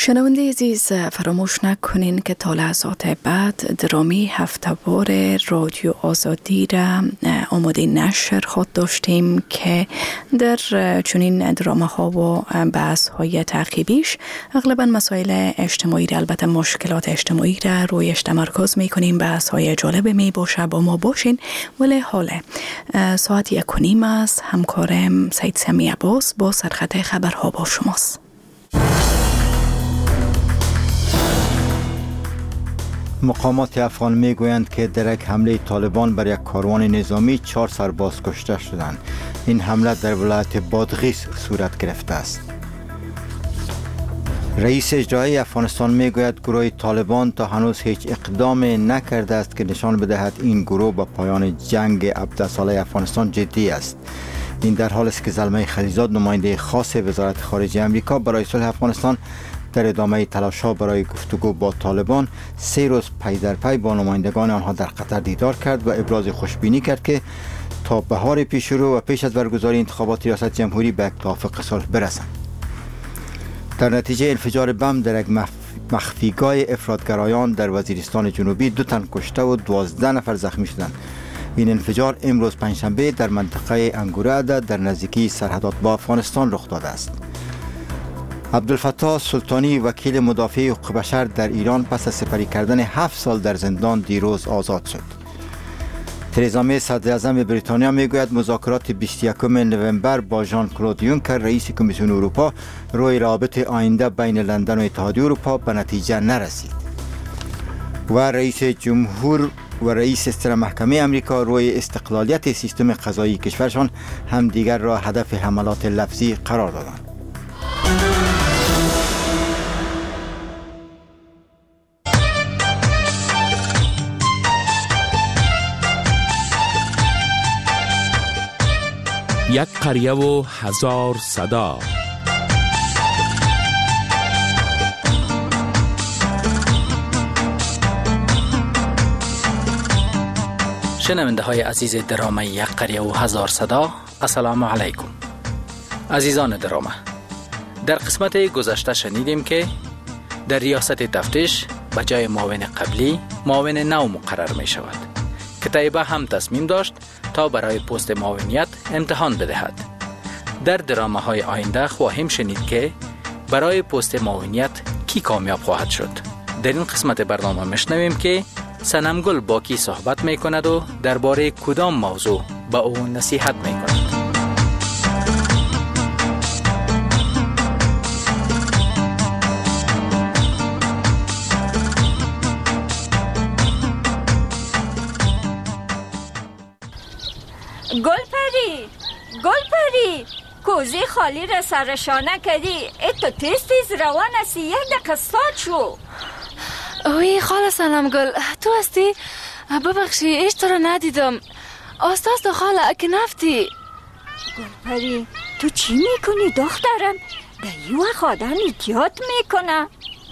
شنونده عزیز، فراموش نکنین که تا لحظات بعد درامی هفته‌وار رادیو آزادی را آماده نشر خود داشتیم که در چنین درامه‌ها و بحث‌های تعقیبیش اغلباً مسائل اجتماعی را، البته مشکلات اجتماعی را رویش تمرکز می‌کنیم. بحث‌های جالب میباشه، با ما باشین. ولی حالا ساعت 1:30 است. همکارم سید سمی عباس با سرخط خبرها با شماست. مقامات افغان میگویند که در یک حمله طالبان بر یک کاروان نظامی 4 سرباز کشته شدند. این حمله در ولایت بادغیس صورت گرفته است. رئیس اجرایی افغانستان میگوید گروه طالبان تا هنوز هیچ اقدام نکرده است که نشان بدهد این گروه با پایان جنگ 17 ساله افغانستان جدی است. این در حالی است که زلمه خلیزاد، نماینده خاص وزارت خارجه آمریکا برای صلح افغانستان، در ادامه تلاش‌ها برای گفتگو با طالبان 3 روز پی در پی با نمایندگان آنها در قطر دیدار کرد و ابراز خوشبینی کرد که تا بهار پیش رو و پیش از برگزاری انتخابات ریاست جمهوری به توافق صلح برسند. در نتیجه انفجار بم در یک مخفیگاه افراطگرایان در وزیرستان جنوبی 2 تن کشته و 12 نفر زخمی شدند. این انفجار امروز پنجشنبه در منطقه انگوراده در نزدیکی سرحدات با افغانستان رخ داده است. عبدالفتاح سلطانی، وکیل مدافع حقوق بشر در ایران، پس از سپری کردن 7 سال در زندان دیروز آزاد شد. ترزا می، صدر اعظم بریتانیا، میگوید مذاکرات 21 نوامبر با ژان کلود یونکر، رئیس کمیسیون اروپا، روی روابط آینده بین لندن و اتحادیه اروپا به نتیجه نرسید. و رئیس جمهور و رئیس ستر محکمه امریکا روی استقلالیت سیستم قضایی کشورشان همدیگر را هدف حملات لفظی قرار دادند. یک قریه و 1000 صدا. شنونده های عزیز درامه یک قریه و 1000 صدا، السلام علیکم. عزیزان درامه، در قسمت گذشته شنیدیم که در ریاست تفتیش به جای معاون قبلی معاون نو مقرر می شود که طیبه هم تصمیم داشت تا برای پست معاونیت امتحان بدهد. در درامه های آینده خواهیم شنید که برای پست معاونیت کی کامیاب خواهد شد. در این قسمت برنامه میشنویم که صنم گل با کی صحبت می کند و درباره کدام موضوع با او نصیحت می کند. گلپری کوزی خالی را سرشانه کردی. ای تو تیز روان هستی، 1 دقیقه ساعت شو. اوی خاله سلام گل، تو هستی؟ ببخشی ایش تو را ندیدم. آستاست تو خاله اگه نفتی. گلپری تو چی میکنی دخترم؟ در یه وقت آدم احتیاط میکنه.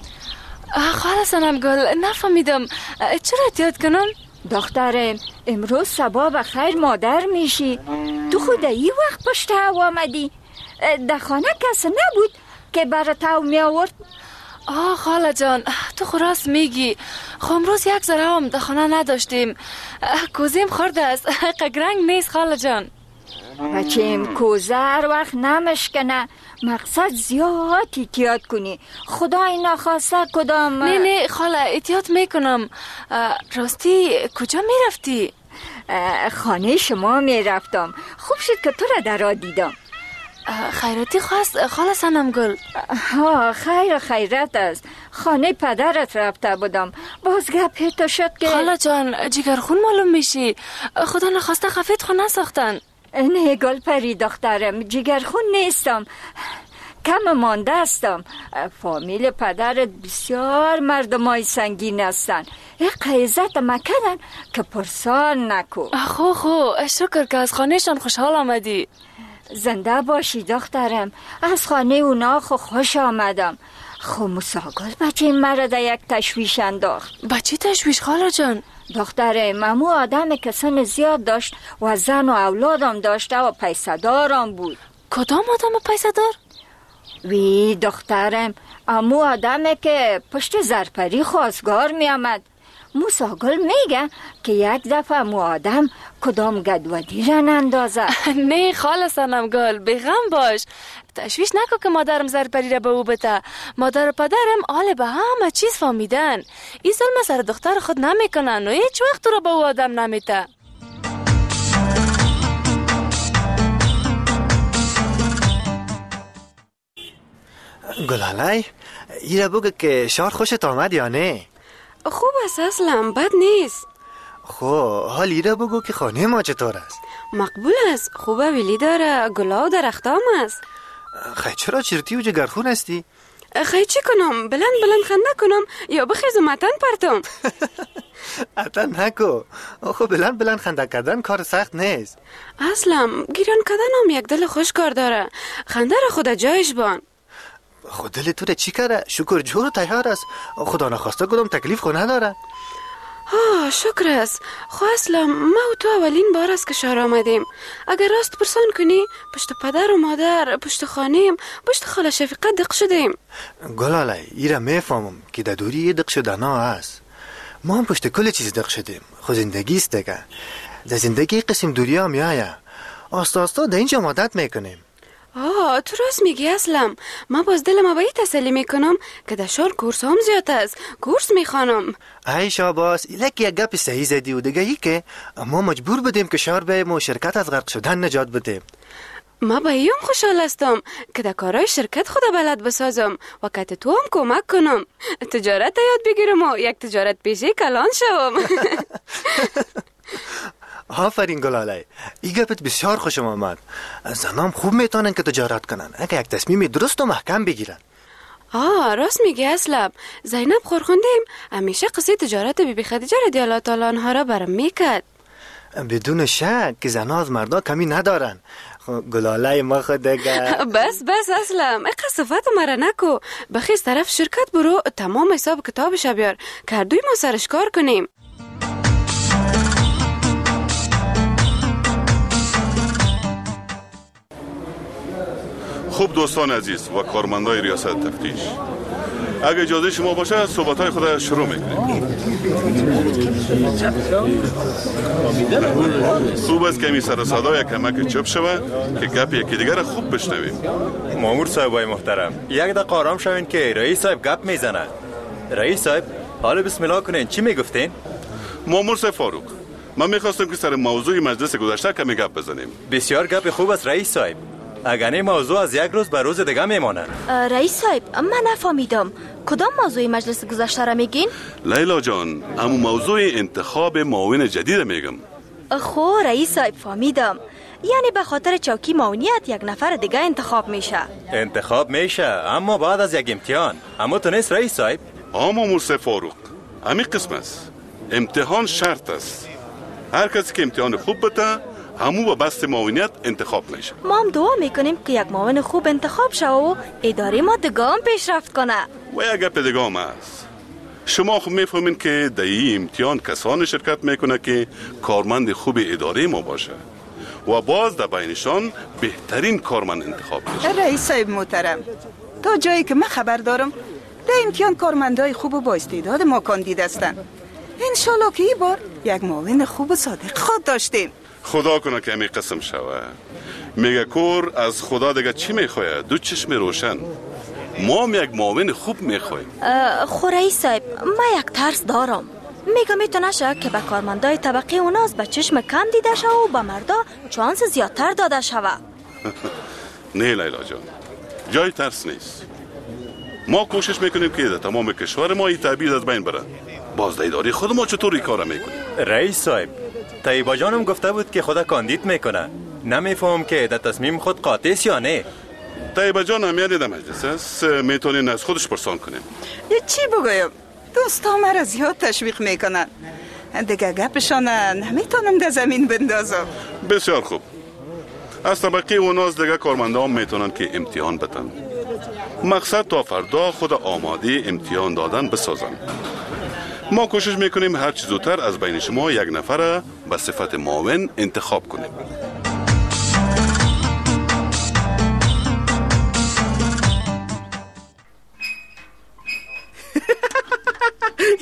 خاله سلام گل نفهمیدم، چرا احتیاط کنم؟ دخترم امروز صبح بخیر مادر میشی. تو خود ای وقت پشت هوا آمدی؟ در خانه کس نبود که برات او می آورد؟ خاله جان تو خراست میگی. خب امروز 1 ذره هم در خانه نداشتیم. کوزیم خورده است، قگرنگ نیست خاله جان. بچیم کوزه هر وقت نمشکنه. مقصد زیاد احتیاط کنی، خدای نخواسته کدام. نه خاله احتیاط میکنم. راستی کجا میرفتی؟ خانه شما میرفتم. خوب شد که تو را در آ دیدم. خیراتی خواست خاله سنم گل؟ خیر خیرت است. خانه پدرت رفته بودم، باز گپ تو شد که خاله جان جگرخون معلوم میشی. خدا نخواسته خفیت خون نساختن. نه گلپری دخترم، جگرخون نیستم، کم مانده هستم. فامیل پدرت بسیار مردمای سنگین هستن. قیزت مکدن که پرسان نکو. خو شکر که از خانهشان خوشحال آمدی. زنده باشی دخترم، از خانه اونا خوش آمدم. خو مساگل بچه مرا در یک تشویش انداخت. بچه تشویش خاله جان؟ دخترم امو آدم که سن زیاد داشت و زن و اولادم داشته و پیسدارم بود. کدام آدم پیسدار؟ وی دخترم، امو آدمه که پشت زرپری خواستگار می آمد. موساگل میگه که یک دفعه امو آدم کدام گدودی را نندازه. نه خاله صنمگل، بیغم باش. تشویش نکن که مادرم زرپری را به او بده. مادر و پدرم آل به همه چیز فهمیدن. این ظلم سر دختر خود نمیکنن و هیچ وقت تو را به او آدم نمیده. گلاله ایره بگو که شهر خوشت آمد یا نه؟ خوب است اصلا، بد نیست. خب حال ایره بگو که خانه ما چطور است؟ مقبول است، خوبه، ویلی داره، گلا و درختام است. خیلی چرا چرتی و جگرخون هستی؟ خیلی چی کنم؟ بلند خنده کنم یا بخیزم اتن پرتم؟ اتن نکو. خب بلند خنده کردن کار سخت نیست. اصلا گیران کردن هم یک دل خوش کار داره. خنده را خود جایش بان. خود دل تو را چی کرده؟ شکر جور تیار است. خدا نخواسته کدام تکلیف خو نداره. شکر است. خو اصلا ما و تو اولین بار است که شهر آمدیم. اگر راست پرسان کنی پشت پدر و مادر، پشت خانیم، پشت خاله شفیقت دق شدیم. گلاله ایره میفهمم که در دوری دق شدن ها هست. ما هم پشت کل چیز دق شدیم. خو زندگی است دیگه. در زندگی قسم دوری هم میایه. آستا در اینجا عادت میکنیم. تو راست میگی اسلم. ما باز دل ما به این تسلی میکنم که در شهر کورس هم زیاد است. کورس میخوانم. ای شاباس، ایلکی یک گپ صحیح زدی و دیگه ای که ما مجبور بدیم که شهر بریم و شرکت از غرق شدن نجات بدیم. ما به این خوشحال هستم که در کارهای شرکت خود بلد بسازم و که تو هم کمک کنم. تجارت یاد بگیرم و یک تجارت پیشه کلان شوم. آفرین گلاله، این گپت بسیار خوشم آمد. زنام خوب میتونن که تجارت کنن اگه یک تصمیم درست و محکم بگیرن. راست میگی اسلم. زینب خورخوندیم همیشه قصه تجارت بیبی خدیجه رضی الله تعالی عنها را برام میکرد. بدون شک که زنها از مردا کمی ندارن. گلاله ما خود دیگه. بس اسلم، اقا صفات مرا نکو. بخیز طرف شرکت برو، تمام حساب کتابش بیار که هر دوی ما سرش کار کنیم. خوب دوستان عزیز و کارمندای ریاست تفتیش، اگه اجازه شما باشه صحبت‌های خود شروع می‌کنیم. خوب است که می سر صدا یک کمک چپ شوه که گپ یکی دیگر خوب بشنویم. مامور صاحبای محترم، یک دقیقه آرام شوین که رئیس صاحب گپ میزنه. رئیس صاحب حالا بسم الله کنین. چی میگفتین؟ مامور صاحب فاروق، من میخواستم که سر موضوع مجلس گذشته کمی گپ بزنیم. بسیار گپ خوب است رئیس صاحب. اگر این موضوع از یک روز به روز دیگه میمانه. رئیس صاحب من نفهمیدم کدام موضوع مجلس گذشته را میگین؟ لیلا جان، اما موضوع انتخاب معاون جدید میگم. خو رئیس صاحب فهمیدم. یعنی به خاطر چوکی معاونیت یک نفر دیگه انتخاب میشه. انتخاب میشه اما بعد از یک امتحان. اما تو نیست رئیس صاحب؟ مامور فاروق، همین قسم است. امتحان شرط است. هر کسی که امتحان خوب بده همو با بست معاونیت انتخاب میشه. ما هم دعا میکنیم که یک معاون خوب انتخاب شود و اداره ما دگام پیشرفت کنه. و یک گپ دگام است. شما خوب میفهمین که در این امتحان کسان شرکت میکنه که کارمند خوب اداره ما باشه و باز در بینشان بهترین کارمند انتخاب میشه. رئیس صاحب محترم، تا جایی که من خبر دارم در امتحان کارمندای خوب و با استعداد ما کاندید هستند. انشالله که این بار یک معاون خوب و صادق خود داشتیم. خدا کنه که همی قسم شوه. میگه کور از خدا دیگه چی میخواه؟ دو چشم روشن. ما هم یک معاون خوب میخوایم. خو رئیس صاحب، من یک ترس دارم. میگه میتونه شه که به کارمندای طبقه اوناز به چشم کم دیده شوه و به مردا چانس زیادتر داده شوه. نه لیلا جان، جای ترس نیست. ما کوشش میکنیم که در تمام کشور ما این تعبیر از بین بره. باز در اداره خود ما چطوری کار میکنیم؟ رئیس صاحب، طیبه جانم گفته بود که خدا کاندید میکنه. نمیفهم که در تصمیم خود قاطع است یا نه. طیبه جان همیانی در مجلس است، میتونین از خودش پرسان کنیم. چی بگویم؟ دوستا مرا زیاد تشویق میکنن. دیگه گپشان نمیتونم در زمین بندازم. بسیار خوب. از طبقه اوناز دیگه کارمندان میتونن که امتحان بدن. مقصد تا فردا خود آماده امتحان دادن بسازن. ما کوشش میکنیم هر چیز زودتر از بین شما یک نفر به صفت معاون انتخاب کنیم.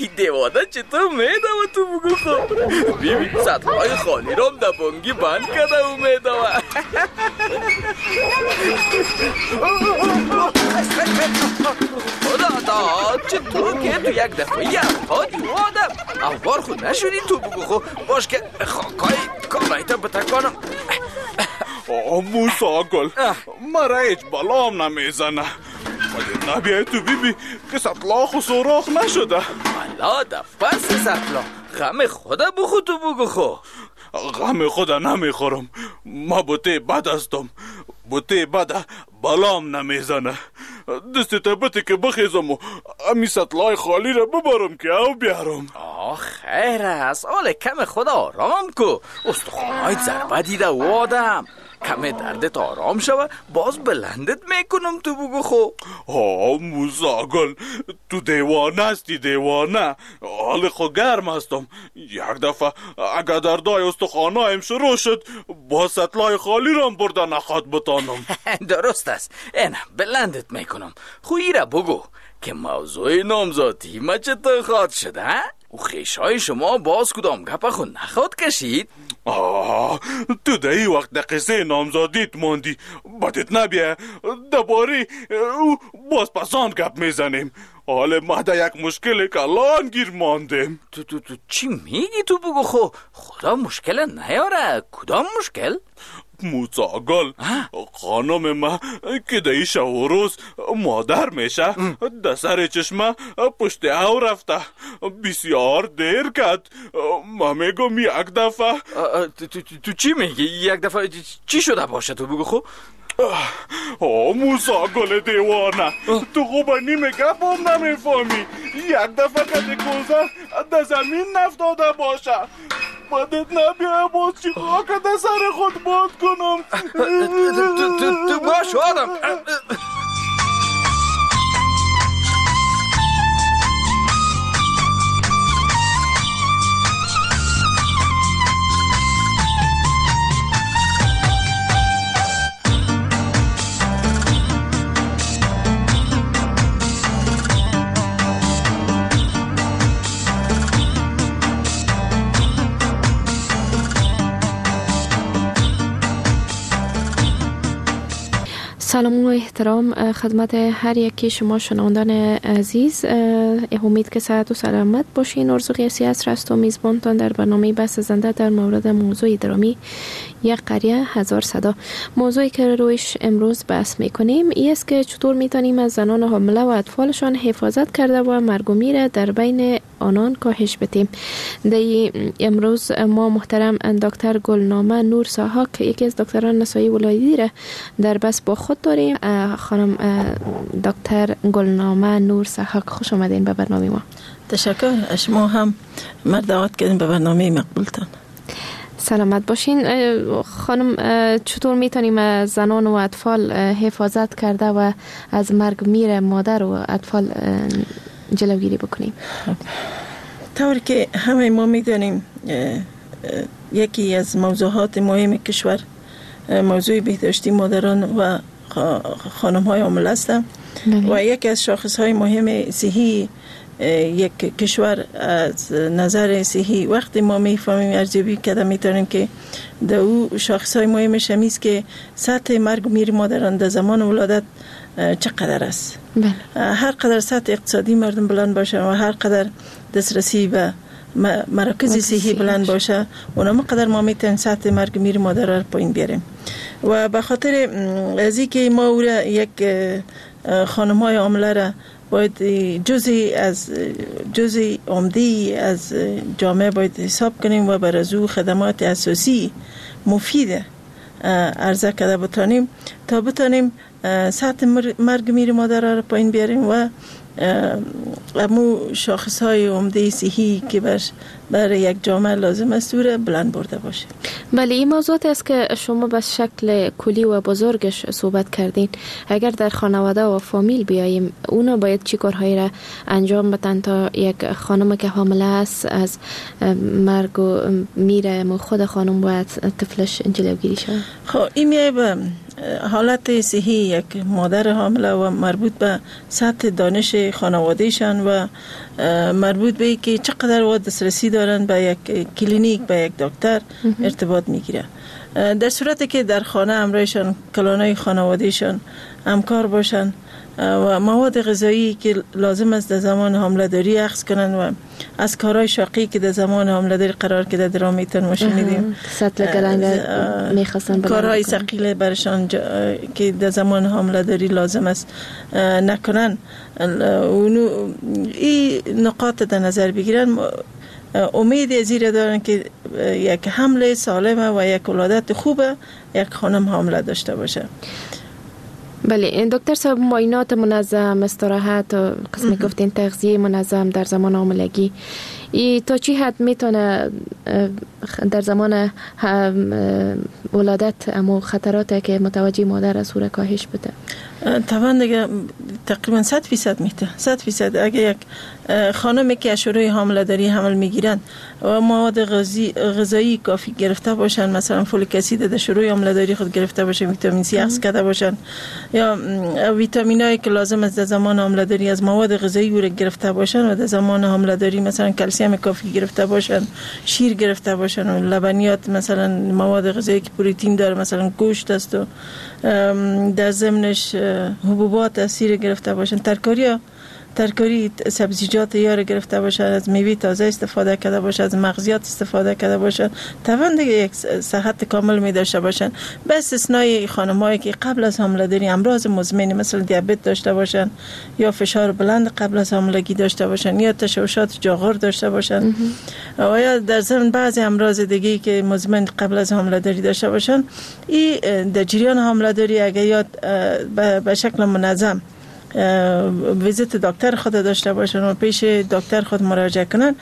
این دیواده چطور میده و تو بگو خب ببین سطلای خالی رام در بانگی بند کرده و میده و خدا دا چطور که تو یک دفعه افادی وادم اوار خود نشدی تو بگو خب باش که خاکای کامایتا بتکنم موسا گل مرا هیچ بلام نمیزنه ولی نبیای تو بیبی که سطلاخ و سوراخ نشده ملا دا پس سطلا غم خدا بخو تو بگو خو غم خدا نمیخورم ما بوته بد هستم بوته بده بلام نمیزنه دستی تبتی که بخیزم و امی سطلای خالی را ببرم که او بیارم خیر است حال کم خدا آرام کو استخوانایت ضربه دیده و آدم کم دردت آرام شوه باز بلندت میکنم تو بگو خو موسا گل تو دیوانه استی دیوانه حال خو گرم هستم یک دفعه اگر دردای استخوانایم شروع شد با سطلای خالی را برده نخواد بتانم درست است اینه بلندت میکنم خویی را بگو که موضوع نامزادی ما چطور خواد شده او خیشای شما باز کدام گپ خود نخواد کشید تو در این وقت در قصه نامزادیت ماندی بدت نبیه دباری باز پسان گپ میزنیم حالا ما در یک مشکل کلان گیر ماندیم تو چی میگی تو بگو خدا مشکل نیاره کدام مشکل؟ موسا گل خانم ما که در شب و روز مادر میشه در سر چشمه پشت او رفته بسیار دیر کرد ما میگم یک دفعه تو چی میگی؟ یک دفعه چی شده باشه تو بگو خوب؟ موسا گل دیوانه تو خوبه نیمه گپ هم نمیفهمی یک دفعه که کوزه در زمین نفتاده باشه بدت نبیه باز چی خاک در سر خود باد کنم تو باش آدم سلام و احترام خدمت هر یکی شما شنوندان عزیز امید که صحت و سلامت باشین ارزو قیاسی است و میزبانتان در برنامه بحث زنده در مورد موضوع درامی یک قریه هزار صدا موضوعی که رویش امروز بحث میکنیم این است که چطور میتونیم از زنان حامله و اطفالشان حفاظت کرده و مرگ و میر در بین آنان کاهش بدیم. امروز ما محترم دکتر گلنامه نور ساحق یکی از دکتران نسایی ولایتی را در بس با خود داریم. خانم دکتر گلنامه نور ساحق خوش آمدین به برنامه ما. تشکر. شما هم دعوت کردین به برنامه مقبولتان. سلامت باشین. خانم چطور میتونیم زنان و اطفال حفاظت کرده و از مرگ میر مادر و اطفال جلوگیری بکنیم؟ طوری که همه ما میدانیم یکی از موضوعات مهم کشور موضوع بهداشتی مادران و خانم های حامله است و یکی از شاخص های مهم صحی یک کشور از نظر صحی وقتی ما میفهمیم ارزیابی کرده میتونیم که در او شاخص های مهمش همیست که سطح مرگ و میر مادران در زمان ولادت چقدر است. هر قدر سطح اقتصادی مردم بلند باشه و هر قدر دسترسی به مراکز صحی بلند باشه اونم قدر ما میتونیم سطح مرگ میر مادر را پایین بیاریم و به خاطر از اینکه ما او را یک خانم های حامله را باید جزئی عمده از جامعه باید حساب کنیم و بر از او خدمات اساسی مفید عرضه کرده بتانیم تا بتانیم سطح مرگ میر مادر را پایین بیاریم و امو شاخص های عمده صحی که برای یک جامعه لازم است او را بلند برده باشه. بله این موضوعات است که شما به شکل کلی و بزرگش صحبت کردین. اگر در خانواده و فامیل بیاییم اونا باید چی کارهایی را انجام بدن تا یک خانم که حامله است از مرگ و میر خود خانم و طفلش جلوگیری شود؟ خب این میای به حالت صحی یک مادر حامله و مربوط به سطح دانش خانوادهشان و مربوط به که چقدر و دسترسی دارن به یک کلینیک، به یک دکتر ارتباط میگیره. در صورتی که در خانه همراهشان کلانای خانوادهشان همکار باشن و مواد غذایی که لازم است در زمان حامله داری اخذ کنن و از کارهای شاقی که در زمان حامله داری قرار که در درامیتن ما شنیدیم سطل گلنگ میخواستن کارهای ثقیل برشان که در زمان حامله داری لازم است نکنن. این نقاط در نظر بگیرن. امید از این دارن که یک حمل سالمه و یک ولادت خوبه یک خانم حامله داشته باشه. بله دکتر صاحب، معاینات منظم، استراحت و قسمی گفتین تغذیه منظم در زمان حاملگی تا چی حد میتونه در زمان ولادت اما خطراتی که متوجه مادر از او کاهش بده؟ طبعا دیگه تقریبا 100% میته. 100% اگه یک خانمی که شروع حامله داری حمل میگیرن و مواد غذایی کافی گرفته باشن، مثلا فولیک اسید در شروع حامله داری خود گرفته باشن، ویتامین سی اخذ کرده باشن یا ویتامینایی که لازم است در زمان حامله داری از مواد غذایی رو گرفته باشن و در زمان حامله داری مثلا کلسیم کافی گرفته باشن، شیر گرفته باشن و لبنیات، مثلا مواد غذایی که پروتئین داره مثلا گوشت است و در ضمنش حبوبات اسیر گرفته باشن، ترکاری سبزیجات یار گرفته باشن، از میوه تازه استفاده کرده باشن، از مغزیات استفاده کرده باشن، طبعا دیگه یک صحت کامل می داشته باشن. به استثنای خانمایی که قبل از حامله داری امراض مزمن مثل دیابت داشته باشن یا فشار بلند قبل از حاملگی داشته باشن یا تشوشات جاغور داشته باشن و یا در ضمن بعضی امراض دیگه که مزمن قبل از حامله داری داشته باشن، این در جریان حامله داری اگه یاد به شکل منظم ویزیت دکتر خود داشته باشن و پیش دکتر خود مراجعه کنن،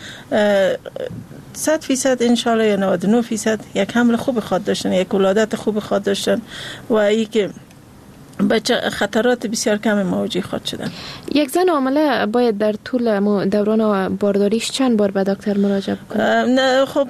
100% انشالله یا 99% یک حمل خوب خود داشتن، یک ولادت خوب خود داشتن و ای که بچه خطرات بسیار کمی مواجه خود شدن. یک زن حامله باید در طول دوران بارداریش چند بار به دکتر مراجعه کنه؟ خب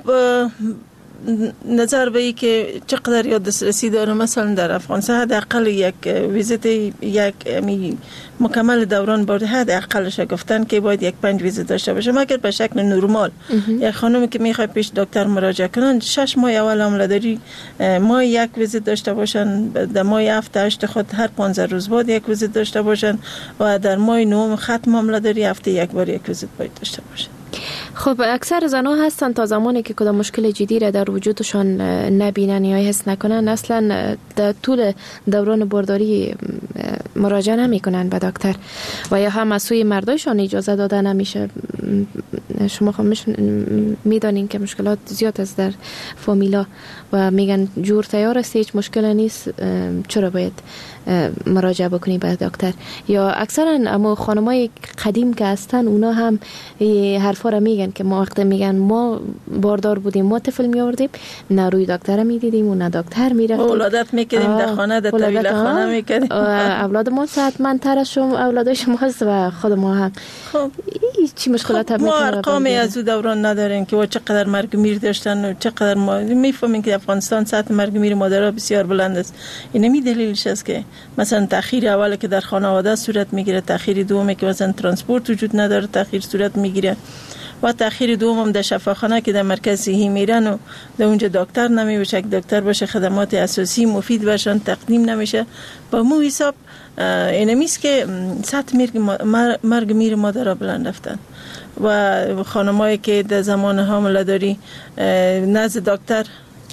نظر به ای که چقدر یا دسترسی داره، مثلا در افغانستان حداقل یک ویزیت یک مکمل دوران بارد حداقلش گفتن که باید یک 5 ویزیت داشته باشه. مگر به شکل نرمال یک خانمی که میخواد پیش دکتر مراجعه کنن 6 ماه اول حامله داری ماه یک ویزیت داشته باشن، در ماه 7-8 خود هر 15 روز بعد یک ویزیت داشته باشن و در ماه 9 ختم حامله داری هفته یک بار یک ویزیت باید داشته باشن. خب اکثر زنها هستن تا زمانی که کدام مشکل جدی را در وجودشان نبینن یا حس نکنن اصلا در طول دوران بارداری مراجعه نمی کنن به دکتر و یا هم از سوی مردایشان اجازه داده نمیشه. شما خب میدانین که مشکلات زیاد است در فامیلا و میگن جور تیار است، هیچ مشکل نیست، چرا باید مراجعه بکنی به دکتر؟ یا اکثرا اما خانمای قدیم که هستن اونا هم حرفا را میگن که ما وقت میگن ما باردار بودیم ما طفل میاوردیم نه روی دکتر میدیدیم و نه دکتر میرفتیم، ولادت میکردیم در خانه، در طویل خانه میکردیم، اولاد ما صحتمندتر از اولاد شماست و خود ما هم. خب چی مشکلات هم ما ارقامی از او دوران نداریم که چقدر مرگ میر داشتن و چقدر ما میفهمیم که افغانستان سطح مرگ میر مادرها بسیار بلند است. این نمی دلیلش است که مثلا تأخیر اولی که در خانواده صورت میگیره، تأخیر دومی که مثلا ترانسپورت وجود نداره تأخیر صورت میگیره و تأخیر دوم در شفاخانه که در مرکز صحی میرن و در اونجا دکتر نمیشه، دکتر باشه خدمات اساسی مفید باشن تقدیم نمیشه. با مو حساب اینمیست که سطح مرگ میر مادرها بلند رفتن و خانمایی که در زمان حامله داری نزد دکتر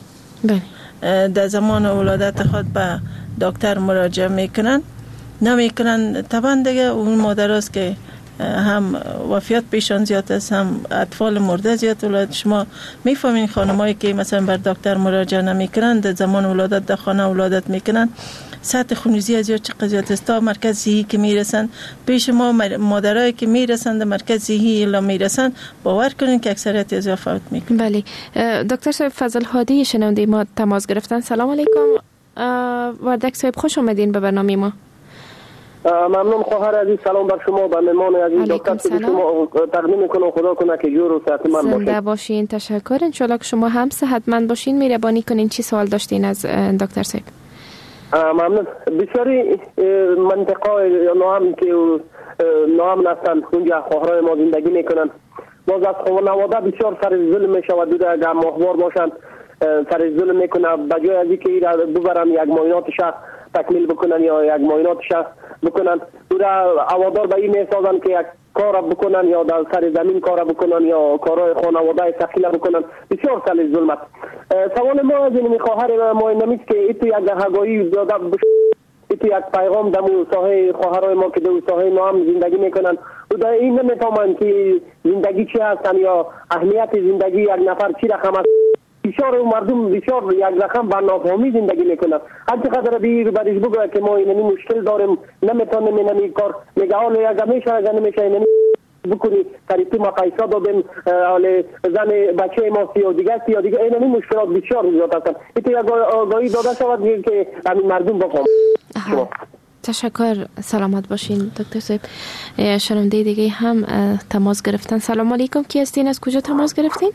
در زمان ولادت خود به دکتر مراجعه میکنن نمیکنن، طبعا دیگه اون مادر است که هم وفیات پیشان زیاد است هم اطفال مرده زیاد ولادت. شما میفهمین خانمایی که مثلا بر دکتر مراجعه نمیکنن در زمان ولادت در خانه ولادت میکنن سطح خونریزی از چقدر زیاد است. تا مرکز صحی که میرسن پیش ما مادرایی که میرسن در مرکز صحی الا میرسن باور کنین که اکثریت از فوت میکنن. بله دکتر صاحب فضل هادی شنونده ما تماس گرفتن. سلام علیکم وردک صاحب، خوش آمدین به برنامه ما. ممنون خواهر عزیز، سلام بر شما و مهمان عزیز دکتر شما تقدیم میکنم. خدا کنه که جور و صحتمند باشین. زنده باشین. تشکر. ان شاء الله که شما هم صحتمند باشین. مهربانی کنین چی سوال داشتین از دکتر صاحب؟ ممنون. بسیاری منطقه نام که نام هستند اونجا خواهرای ما زندگی میکنن. باز از خانواده بسیار سر ظلم میشود. دوده اگر ماهوار باشند سر ظلم میکنه. بجای از اینکه ایرا ببرن یک معاینات شخص تکمیل بکنن یا یک معاینات شخص بکنن، دوده اوادار به این میسازن که یک کار بکنن یا در سر زمین کار بکنن یا کارهای خانواده ثقیل بکنن. بسیار سر ظلم است. سوال ما از این خواهر ما نمیست که ایتو یک هگاهی داده ایتو یک پیغام دمو ساحه خواهرای ما که دو ساحه نام زندگی میکنن و در این نمیفهمن که زندگی چی هستن یا اهمیت زندگی یک نفر چی رقم است. بسیار مردم بسیار یک رقم با نافهمی زندگی میکنن. هر چقدر بیر برش بگوید که ما اینمی مشکل داریم نمیتونیم اینمی کار میگه حالا یک میشه اگر نمیشه اینمی بکنی تریفی ما پیسا دادیم حالا زن بچه ما یا دیگه اینمی مشکلات بسیار زیاد هستن. ایتو یک آگاهی داده شود که همین مردم بفهم. تشکر. سلامت باشین دکتر صاحب. شنونده دیگه هم تماس گرفتن. سلام علیکم. کی هستین؟ از کجا تماس گرفتین؟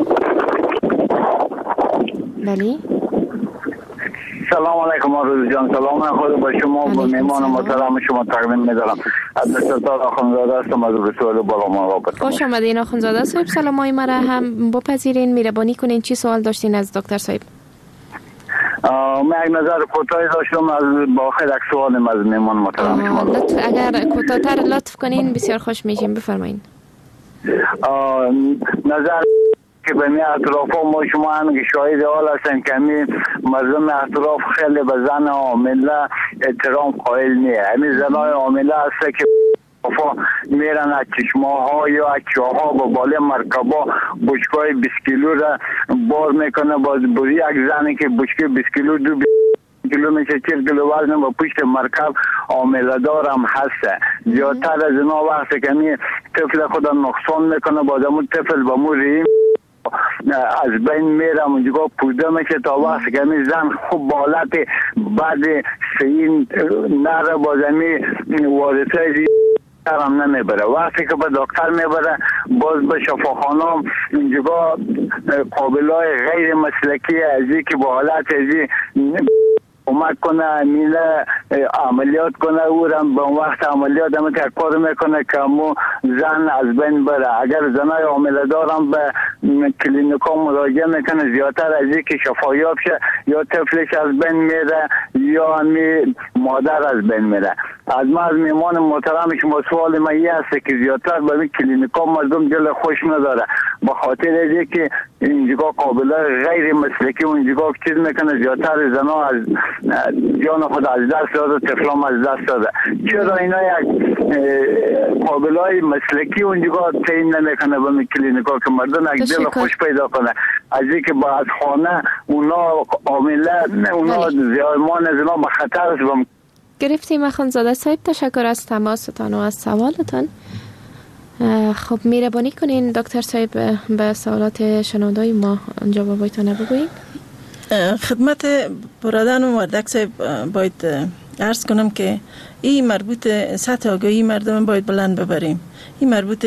بله. سلام علیکم آرزو جان. سلام خود با شما و مهمان محترم شما تقدیم می‌دارم. عبدالستار آخوندزاده هستم از رسول بالا مراقبت. خوش آمدین آخوندزاده صاحب. سلامای مرا هم بپذیرین. مهربانی کنین چی سوال داشتین از دکتر صاحب؟ من یک نظر کوتاهی داشتم از با خیر یک سوالم از مهمان محترم شما. اگر کوتاه‌تر لطف کنین بسیار خوش میشیم. بفرمایید. نظر که به می اطراف ما شما هم شاهد حال هستن که همین مردم اطراف خیلی به زن عامله احترام قائل نیه. همین زنای عامله هست که میرن از چشماها یا از چاها با بالای مرکبا بشکای 20 کیلو را بار میکنه. باز بوری یک زنی که بشکای 20 کیلو 2 کیلو میشه 40 کیلو وزن با پشت مرکب عامله دارم هسته. زیادتر از اینا وقتی که می طفل خود نقصان میکنه باز همون طفل با موریم از بین میرم اونجا پوده میشه تا وقتی که می زن خوب بالت بعد سین نره باز همی وارثه هم نمیبره. وقتی که به دکتر میبره باز به شفاخانه اینجا قابلای غیر مسلکی ازی که با حالت ازی کمک کنه میله عملیات کنه او را به وقت عملیات هم کار میکنه که مو زن از بین بره. اگر زنای عامله دارم به کلینیکا مراجعه میکنه زیادتر از این که شفایاب شه یا طفلش از بین میره یا همی مادر از بین میره. از ما از میمان محترم شما سوال ما یه هست که زیادتر به این کلینیکا مردم دل خوش نداره به خاطر از که اینجا قابل غیر مسلکی اونجا چیز میکنه زیادتر زنا از جان خود از دست داده طفلام از دست داده. چرا اینا یک قابلای مسلکی اونجا تعیین نمیکنه به کلینیکا که مردم یک دل خوش پیدا کنه از اینکه با از خانه اونا عامله اونا زیادمان از اونا به خطر است. گرفتیم آخوندزاده صاحب. تشکر از تماستان و از سوالتان. خب مهربانی کنین دکتر صاحب به سوالات شنوندای ما جوابایتان بگویید. خدمت برادران و وردک صاحب باید عرض کنم که این مربوط سطح آگاهی مردم باید بلند ببریم. این مربوط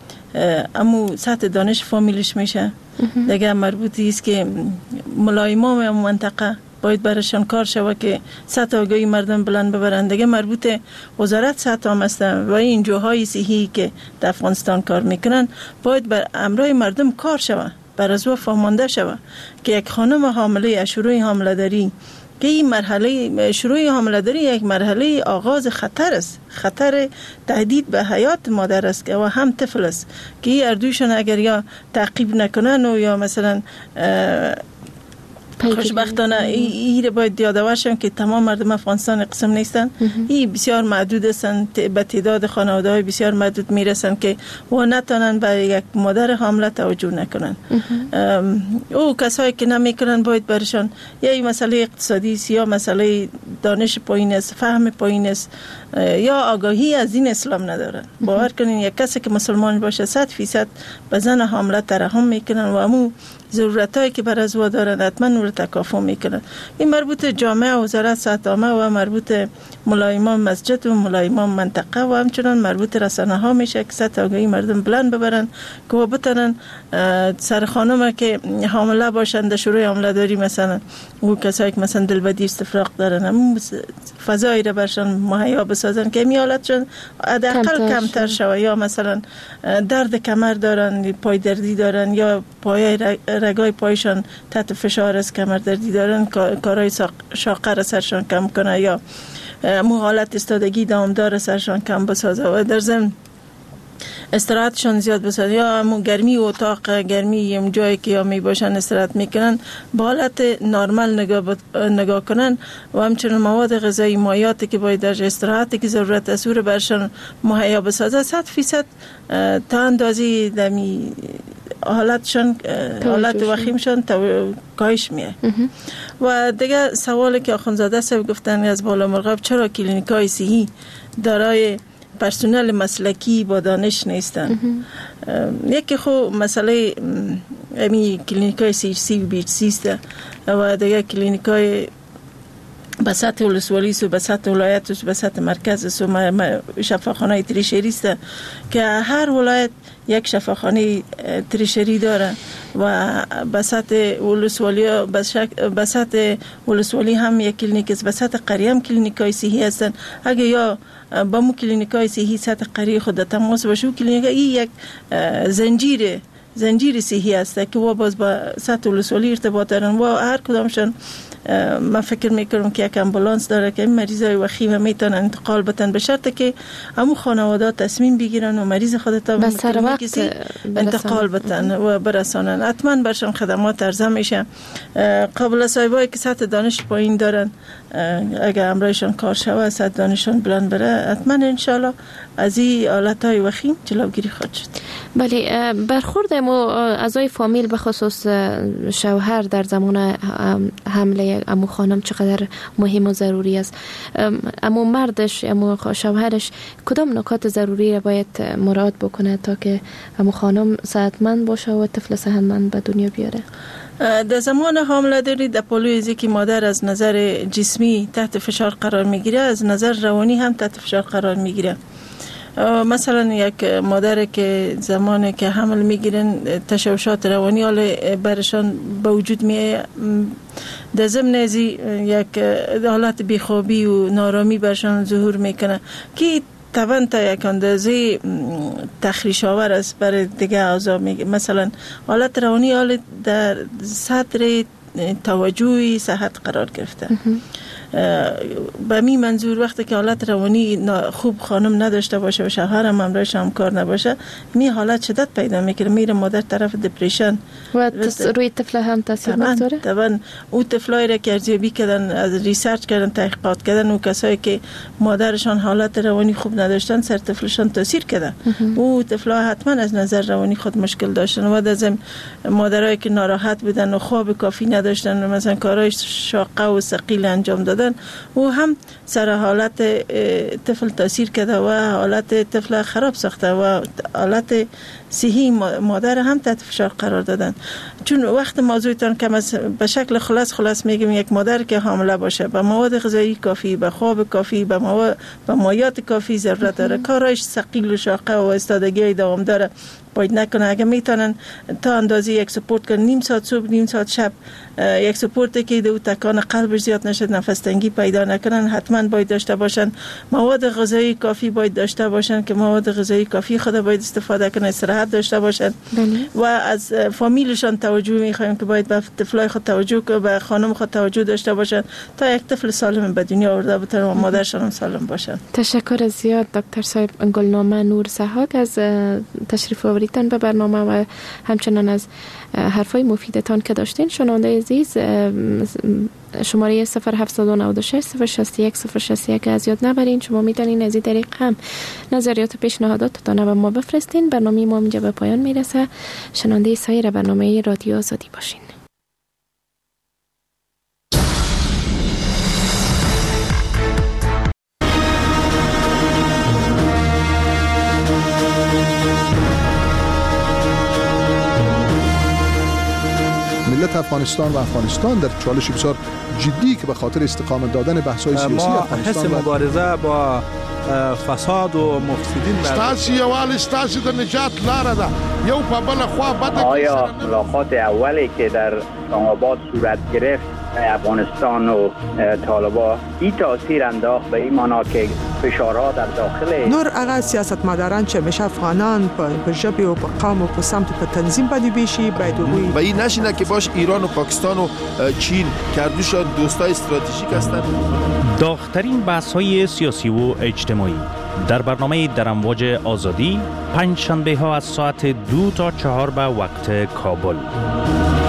امو سطح دانش فامیلش میشه. دیگه مربوطی است که ملایمام منطقه باید برشان کار شود که سطح آگاهی مردم بلند ببرند. دیگه مربوط وزارت سطح هم هستن و این جوهای صحی که در افغانستان کار میکنن باید بر امرای مردم کار شود، بر از او فهمانده شود که یک خانم حامله شروع حامله داری که این مرحله شروع حامله داری یک مرحله آغاز خطر است، خطر تهدید به حیات مادر است و هم طفل است که این اردویشون اگر یا تعقیب نکنن و یا مثلا خوشبختانه این باید یادآور شم که تمام مردم افغانستان قسم نیستن. این بسیار محدود هستن، به تعداد خانواده‌های بسیار محدود میرسن که و نتونن به یک مادر حامله توجه نکنن. او کسایی که نمیکنن باید برشان یا این مسئله اقتصادی است یا مسئله دانش پایین است، فهم پایین است یا آگاهی از این اسلام ندارن. باور کنین یک کسی که مسلمان باشه 100% به زن حامله ترحم میکنن و همون ضرورتایی که بر از دارن حتما اون رو تکافو میکنن. این مربوط جامعه و وزارت صحت عامه و مربوط ملایمان مسجد و ملایمان منطقه و همچنان مربوط رسانه ها میشه که سطح آگاهی مردم بلند ببرن که بتونن سر خانم که حامله باشن در شروع حامله داری مثلا او کسایی که مثلا دلبدی استفراغ دارن همون فضایی رو برشان مهیا بسازن که می حالتشون حداقل کمتر شوه. یا مثلا درد کمر دارن، پای دردی دارن یا پای رگای پایشان تحت فشار است، کمر دردی دارن، کارهای شاقه را سرشان کم کنه یا مو حالت استادگی دامدار سرشان کم بسازه و در ضمن استراحتشان زیاد بسازه یا همون گرمی اتاق گرمی اون جایی که یا می باشن استراحت میکنن با حالت نرمال نگاه کنن و همچنین مواد غذایی مایاتی که باید در استراحتی که ضرورت است رو برشان مهیا بسازه 100% تا اندازی دمی حالتشان حالت وخیمشان کاهش میه. و دیگه سوالی که آخوندزاده صاحب گفتن از بالا مرغاب چرا کلینیکای صحی دارای پرسنل مسلکی با دانش نیستن؟ یکی خب مسئله امی کلینیکای CHC و BHC است و دیگه کلینیکای به سطح ولسوالی و به سطح ولایت و به سطح مرکز و شفاخانه تریشری است که هر ولایت یک شفاخانه تریشری داره و به سطح ولسوالی به سطح ولسوالی هم یک کلینیک است، به سطح قریه هم کلینیکای صحی هستن. اگه یا با مو کلینیکای صحی سطح قریه خود تماس باشه و کلینیک این یک زنجیر صحی است که و باز با سطح ولسوالی ارتباط دارن و هر کدامشون من فکر میکنم که یک امبولانس داره که این مریضای وخیم میتونن انتقال بتن به شرط که همون خانواده تصمیم بگیرن و مریض خودتا به کسی انتقال بتن و برسانن. حتما برشان خدمات ارزه میشه. قابل صاحبایی که سطح دانش پایین دارن اگر امرایشان کار شوه سطح دانشان بلند بره حتما انشالله از این حالتهای وخیم جلوگیری خواهد شد. بله، برخورد امو اعضای فامیل به خصوص شوهر در زمان حمله امو خانم چقدر مهم و ضروری است؟ امو مردش امو شوهرش کدام نکات ضروری را باید مراعات بکنه تا که امو خانم صحتمند باشه و طفل صحتمند به دنیا بیاره؟ در زمان حامله داری در پلوی که مادر از نظر جسمی تحت فشار قرار میگیره از نظر روانی هم تحت فشار قرار میگیره. مثلا یک مادر که زمانی که حمل میگیرن تشوشات روانی برشان به وجود میه، در ضمن از یک حالت بیخوابی و نارامی برشان ظهور میکنه که طبعا تا یک اندازه تخریش آور است برای دیگه اعضا. مثلا حالت روانی حال در صدر توجهی صحت قرار گرفته. به می منظور وقتی که حالت روانی خوب خانم نداشته باشه و شوهر هم همراهش همکار نباشه می حالت شدت پیدا میکنه، میره مادر طرف دپریشن و روی طفل هم تاثیر میذاره. طبعا او طفلایی را که ارزیابی کردن از ریسرچ کردن تحقیقات کردن و کسایی که مادرشان حالت روانی خوب نداشتن سر طفلشان تاثیر کرده. او طفلا حتما از نظر روانی خود مشکل داشتن و در مادرایی که ناراحت بودن و خواب کافی نداشتن و مثلا کارهای شاقه و ثقیل انجام دادن او هم سر حالت طفل تاثیر کرده و حالت طفل خراب ساخته و حالت صحی مادر هم تحت فشار قرار دادن. چون وقت موضوعتان کم از به شکل خلاص میگیم یک مادر که حامله باشه با مواد غذایی کافی، با خواب کافی، با مایات کافی ضرورت داره. کارایش ثقیل و شاقه و استادگی دوام داره باید نکنه. اگه میتونن تا اندازه یک سپورت کنن، نیم ساعت صبح نیم ساعت شب، یک سپورت که دو تکان قلبش زیاد نشد، نفس تنگی پیدا نکنن، حتما باید داشته باشن. مواد غذایی کافی باید داشته باشن که مواد غذایی کافی خود باید استفاده کنن، استراحت داشته باشن. و از فامیلشان توجه میخوایم که باید به طفلای خود توجه کنه، به خانم خود توجه داشته باشن تا یک طفل سالم به دنیا آورده بتونه و مادرشان هم سالم باشن. تشکر زیاد دکتر صاحب گلنامه نور سحاک از تشریف آوریدن به برنامه و همچنان از حرفای مفیدتان که داشتین. شنونده عزیز، شماره 0796 061 061 از یاد نبرین. شما میتونین از این طریق هم نظریات و پیشنهاداتتان به ما بفرستین. برنامه ما اینجا به پایان میرسه. شنونده سایر برنامه رادیو آزادی باشین. ملت افغانستان و افغانستان در چالش بسیار جدی که به خاطر استقامت دادن بحث‌های سیاسی افغانستان حس مبارزه با فساد و مفسدین ستاسي یوال ستاسي د نجات لاره ده یو په بل خوا بد. آیا ملاقات اولی که در اسلام آباد صورت گرفت افغانستان و طالبان این تاثیر انداخت به این معنا که فشارها در داخل نور هغه سیاستمداران چې مشه افغانان په ژبه او په قوم او په سمت په تنظیم باندې بشي باید وي و این نشینه که باش ایران و پاکستان و چین کردوشان دوستای استراتژیک هستند. داغ‌ترین بحث‌های سیاسی و اجتماعی در برنامه در امواج آزادی پنج شنبه ها از ساعت 2 تا 4 به وقت کابل.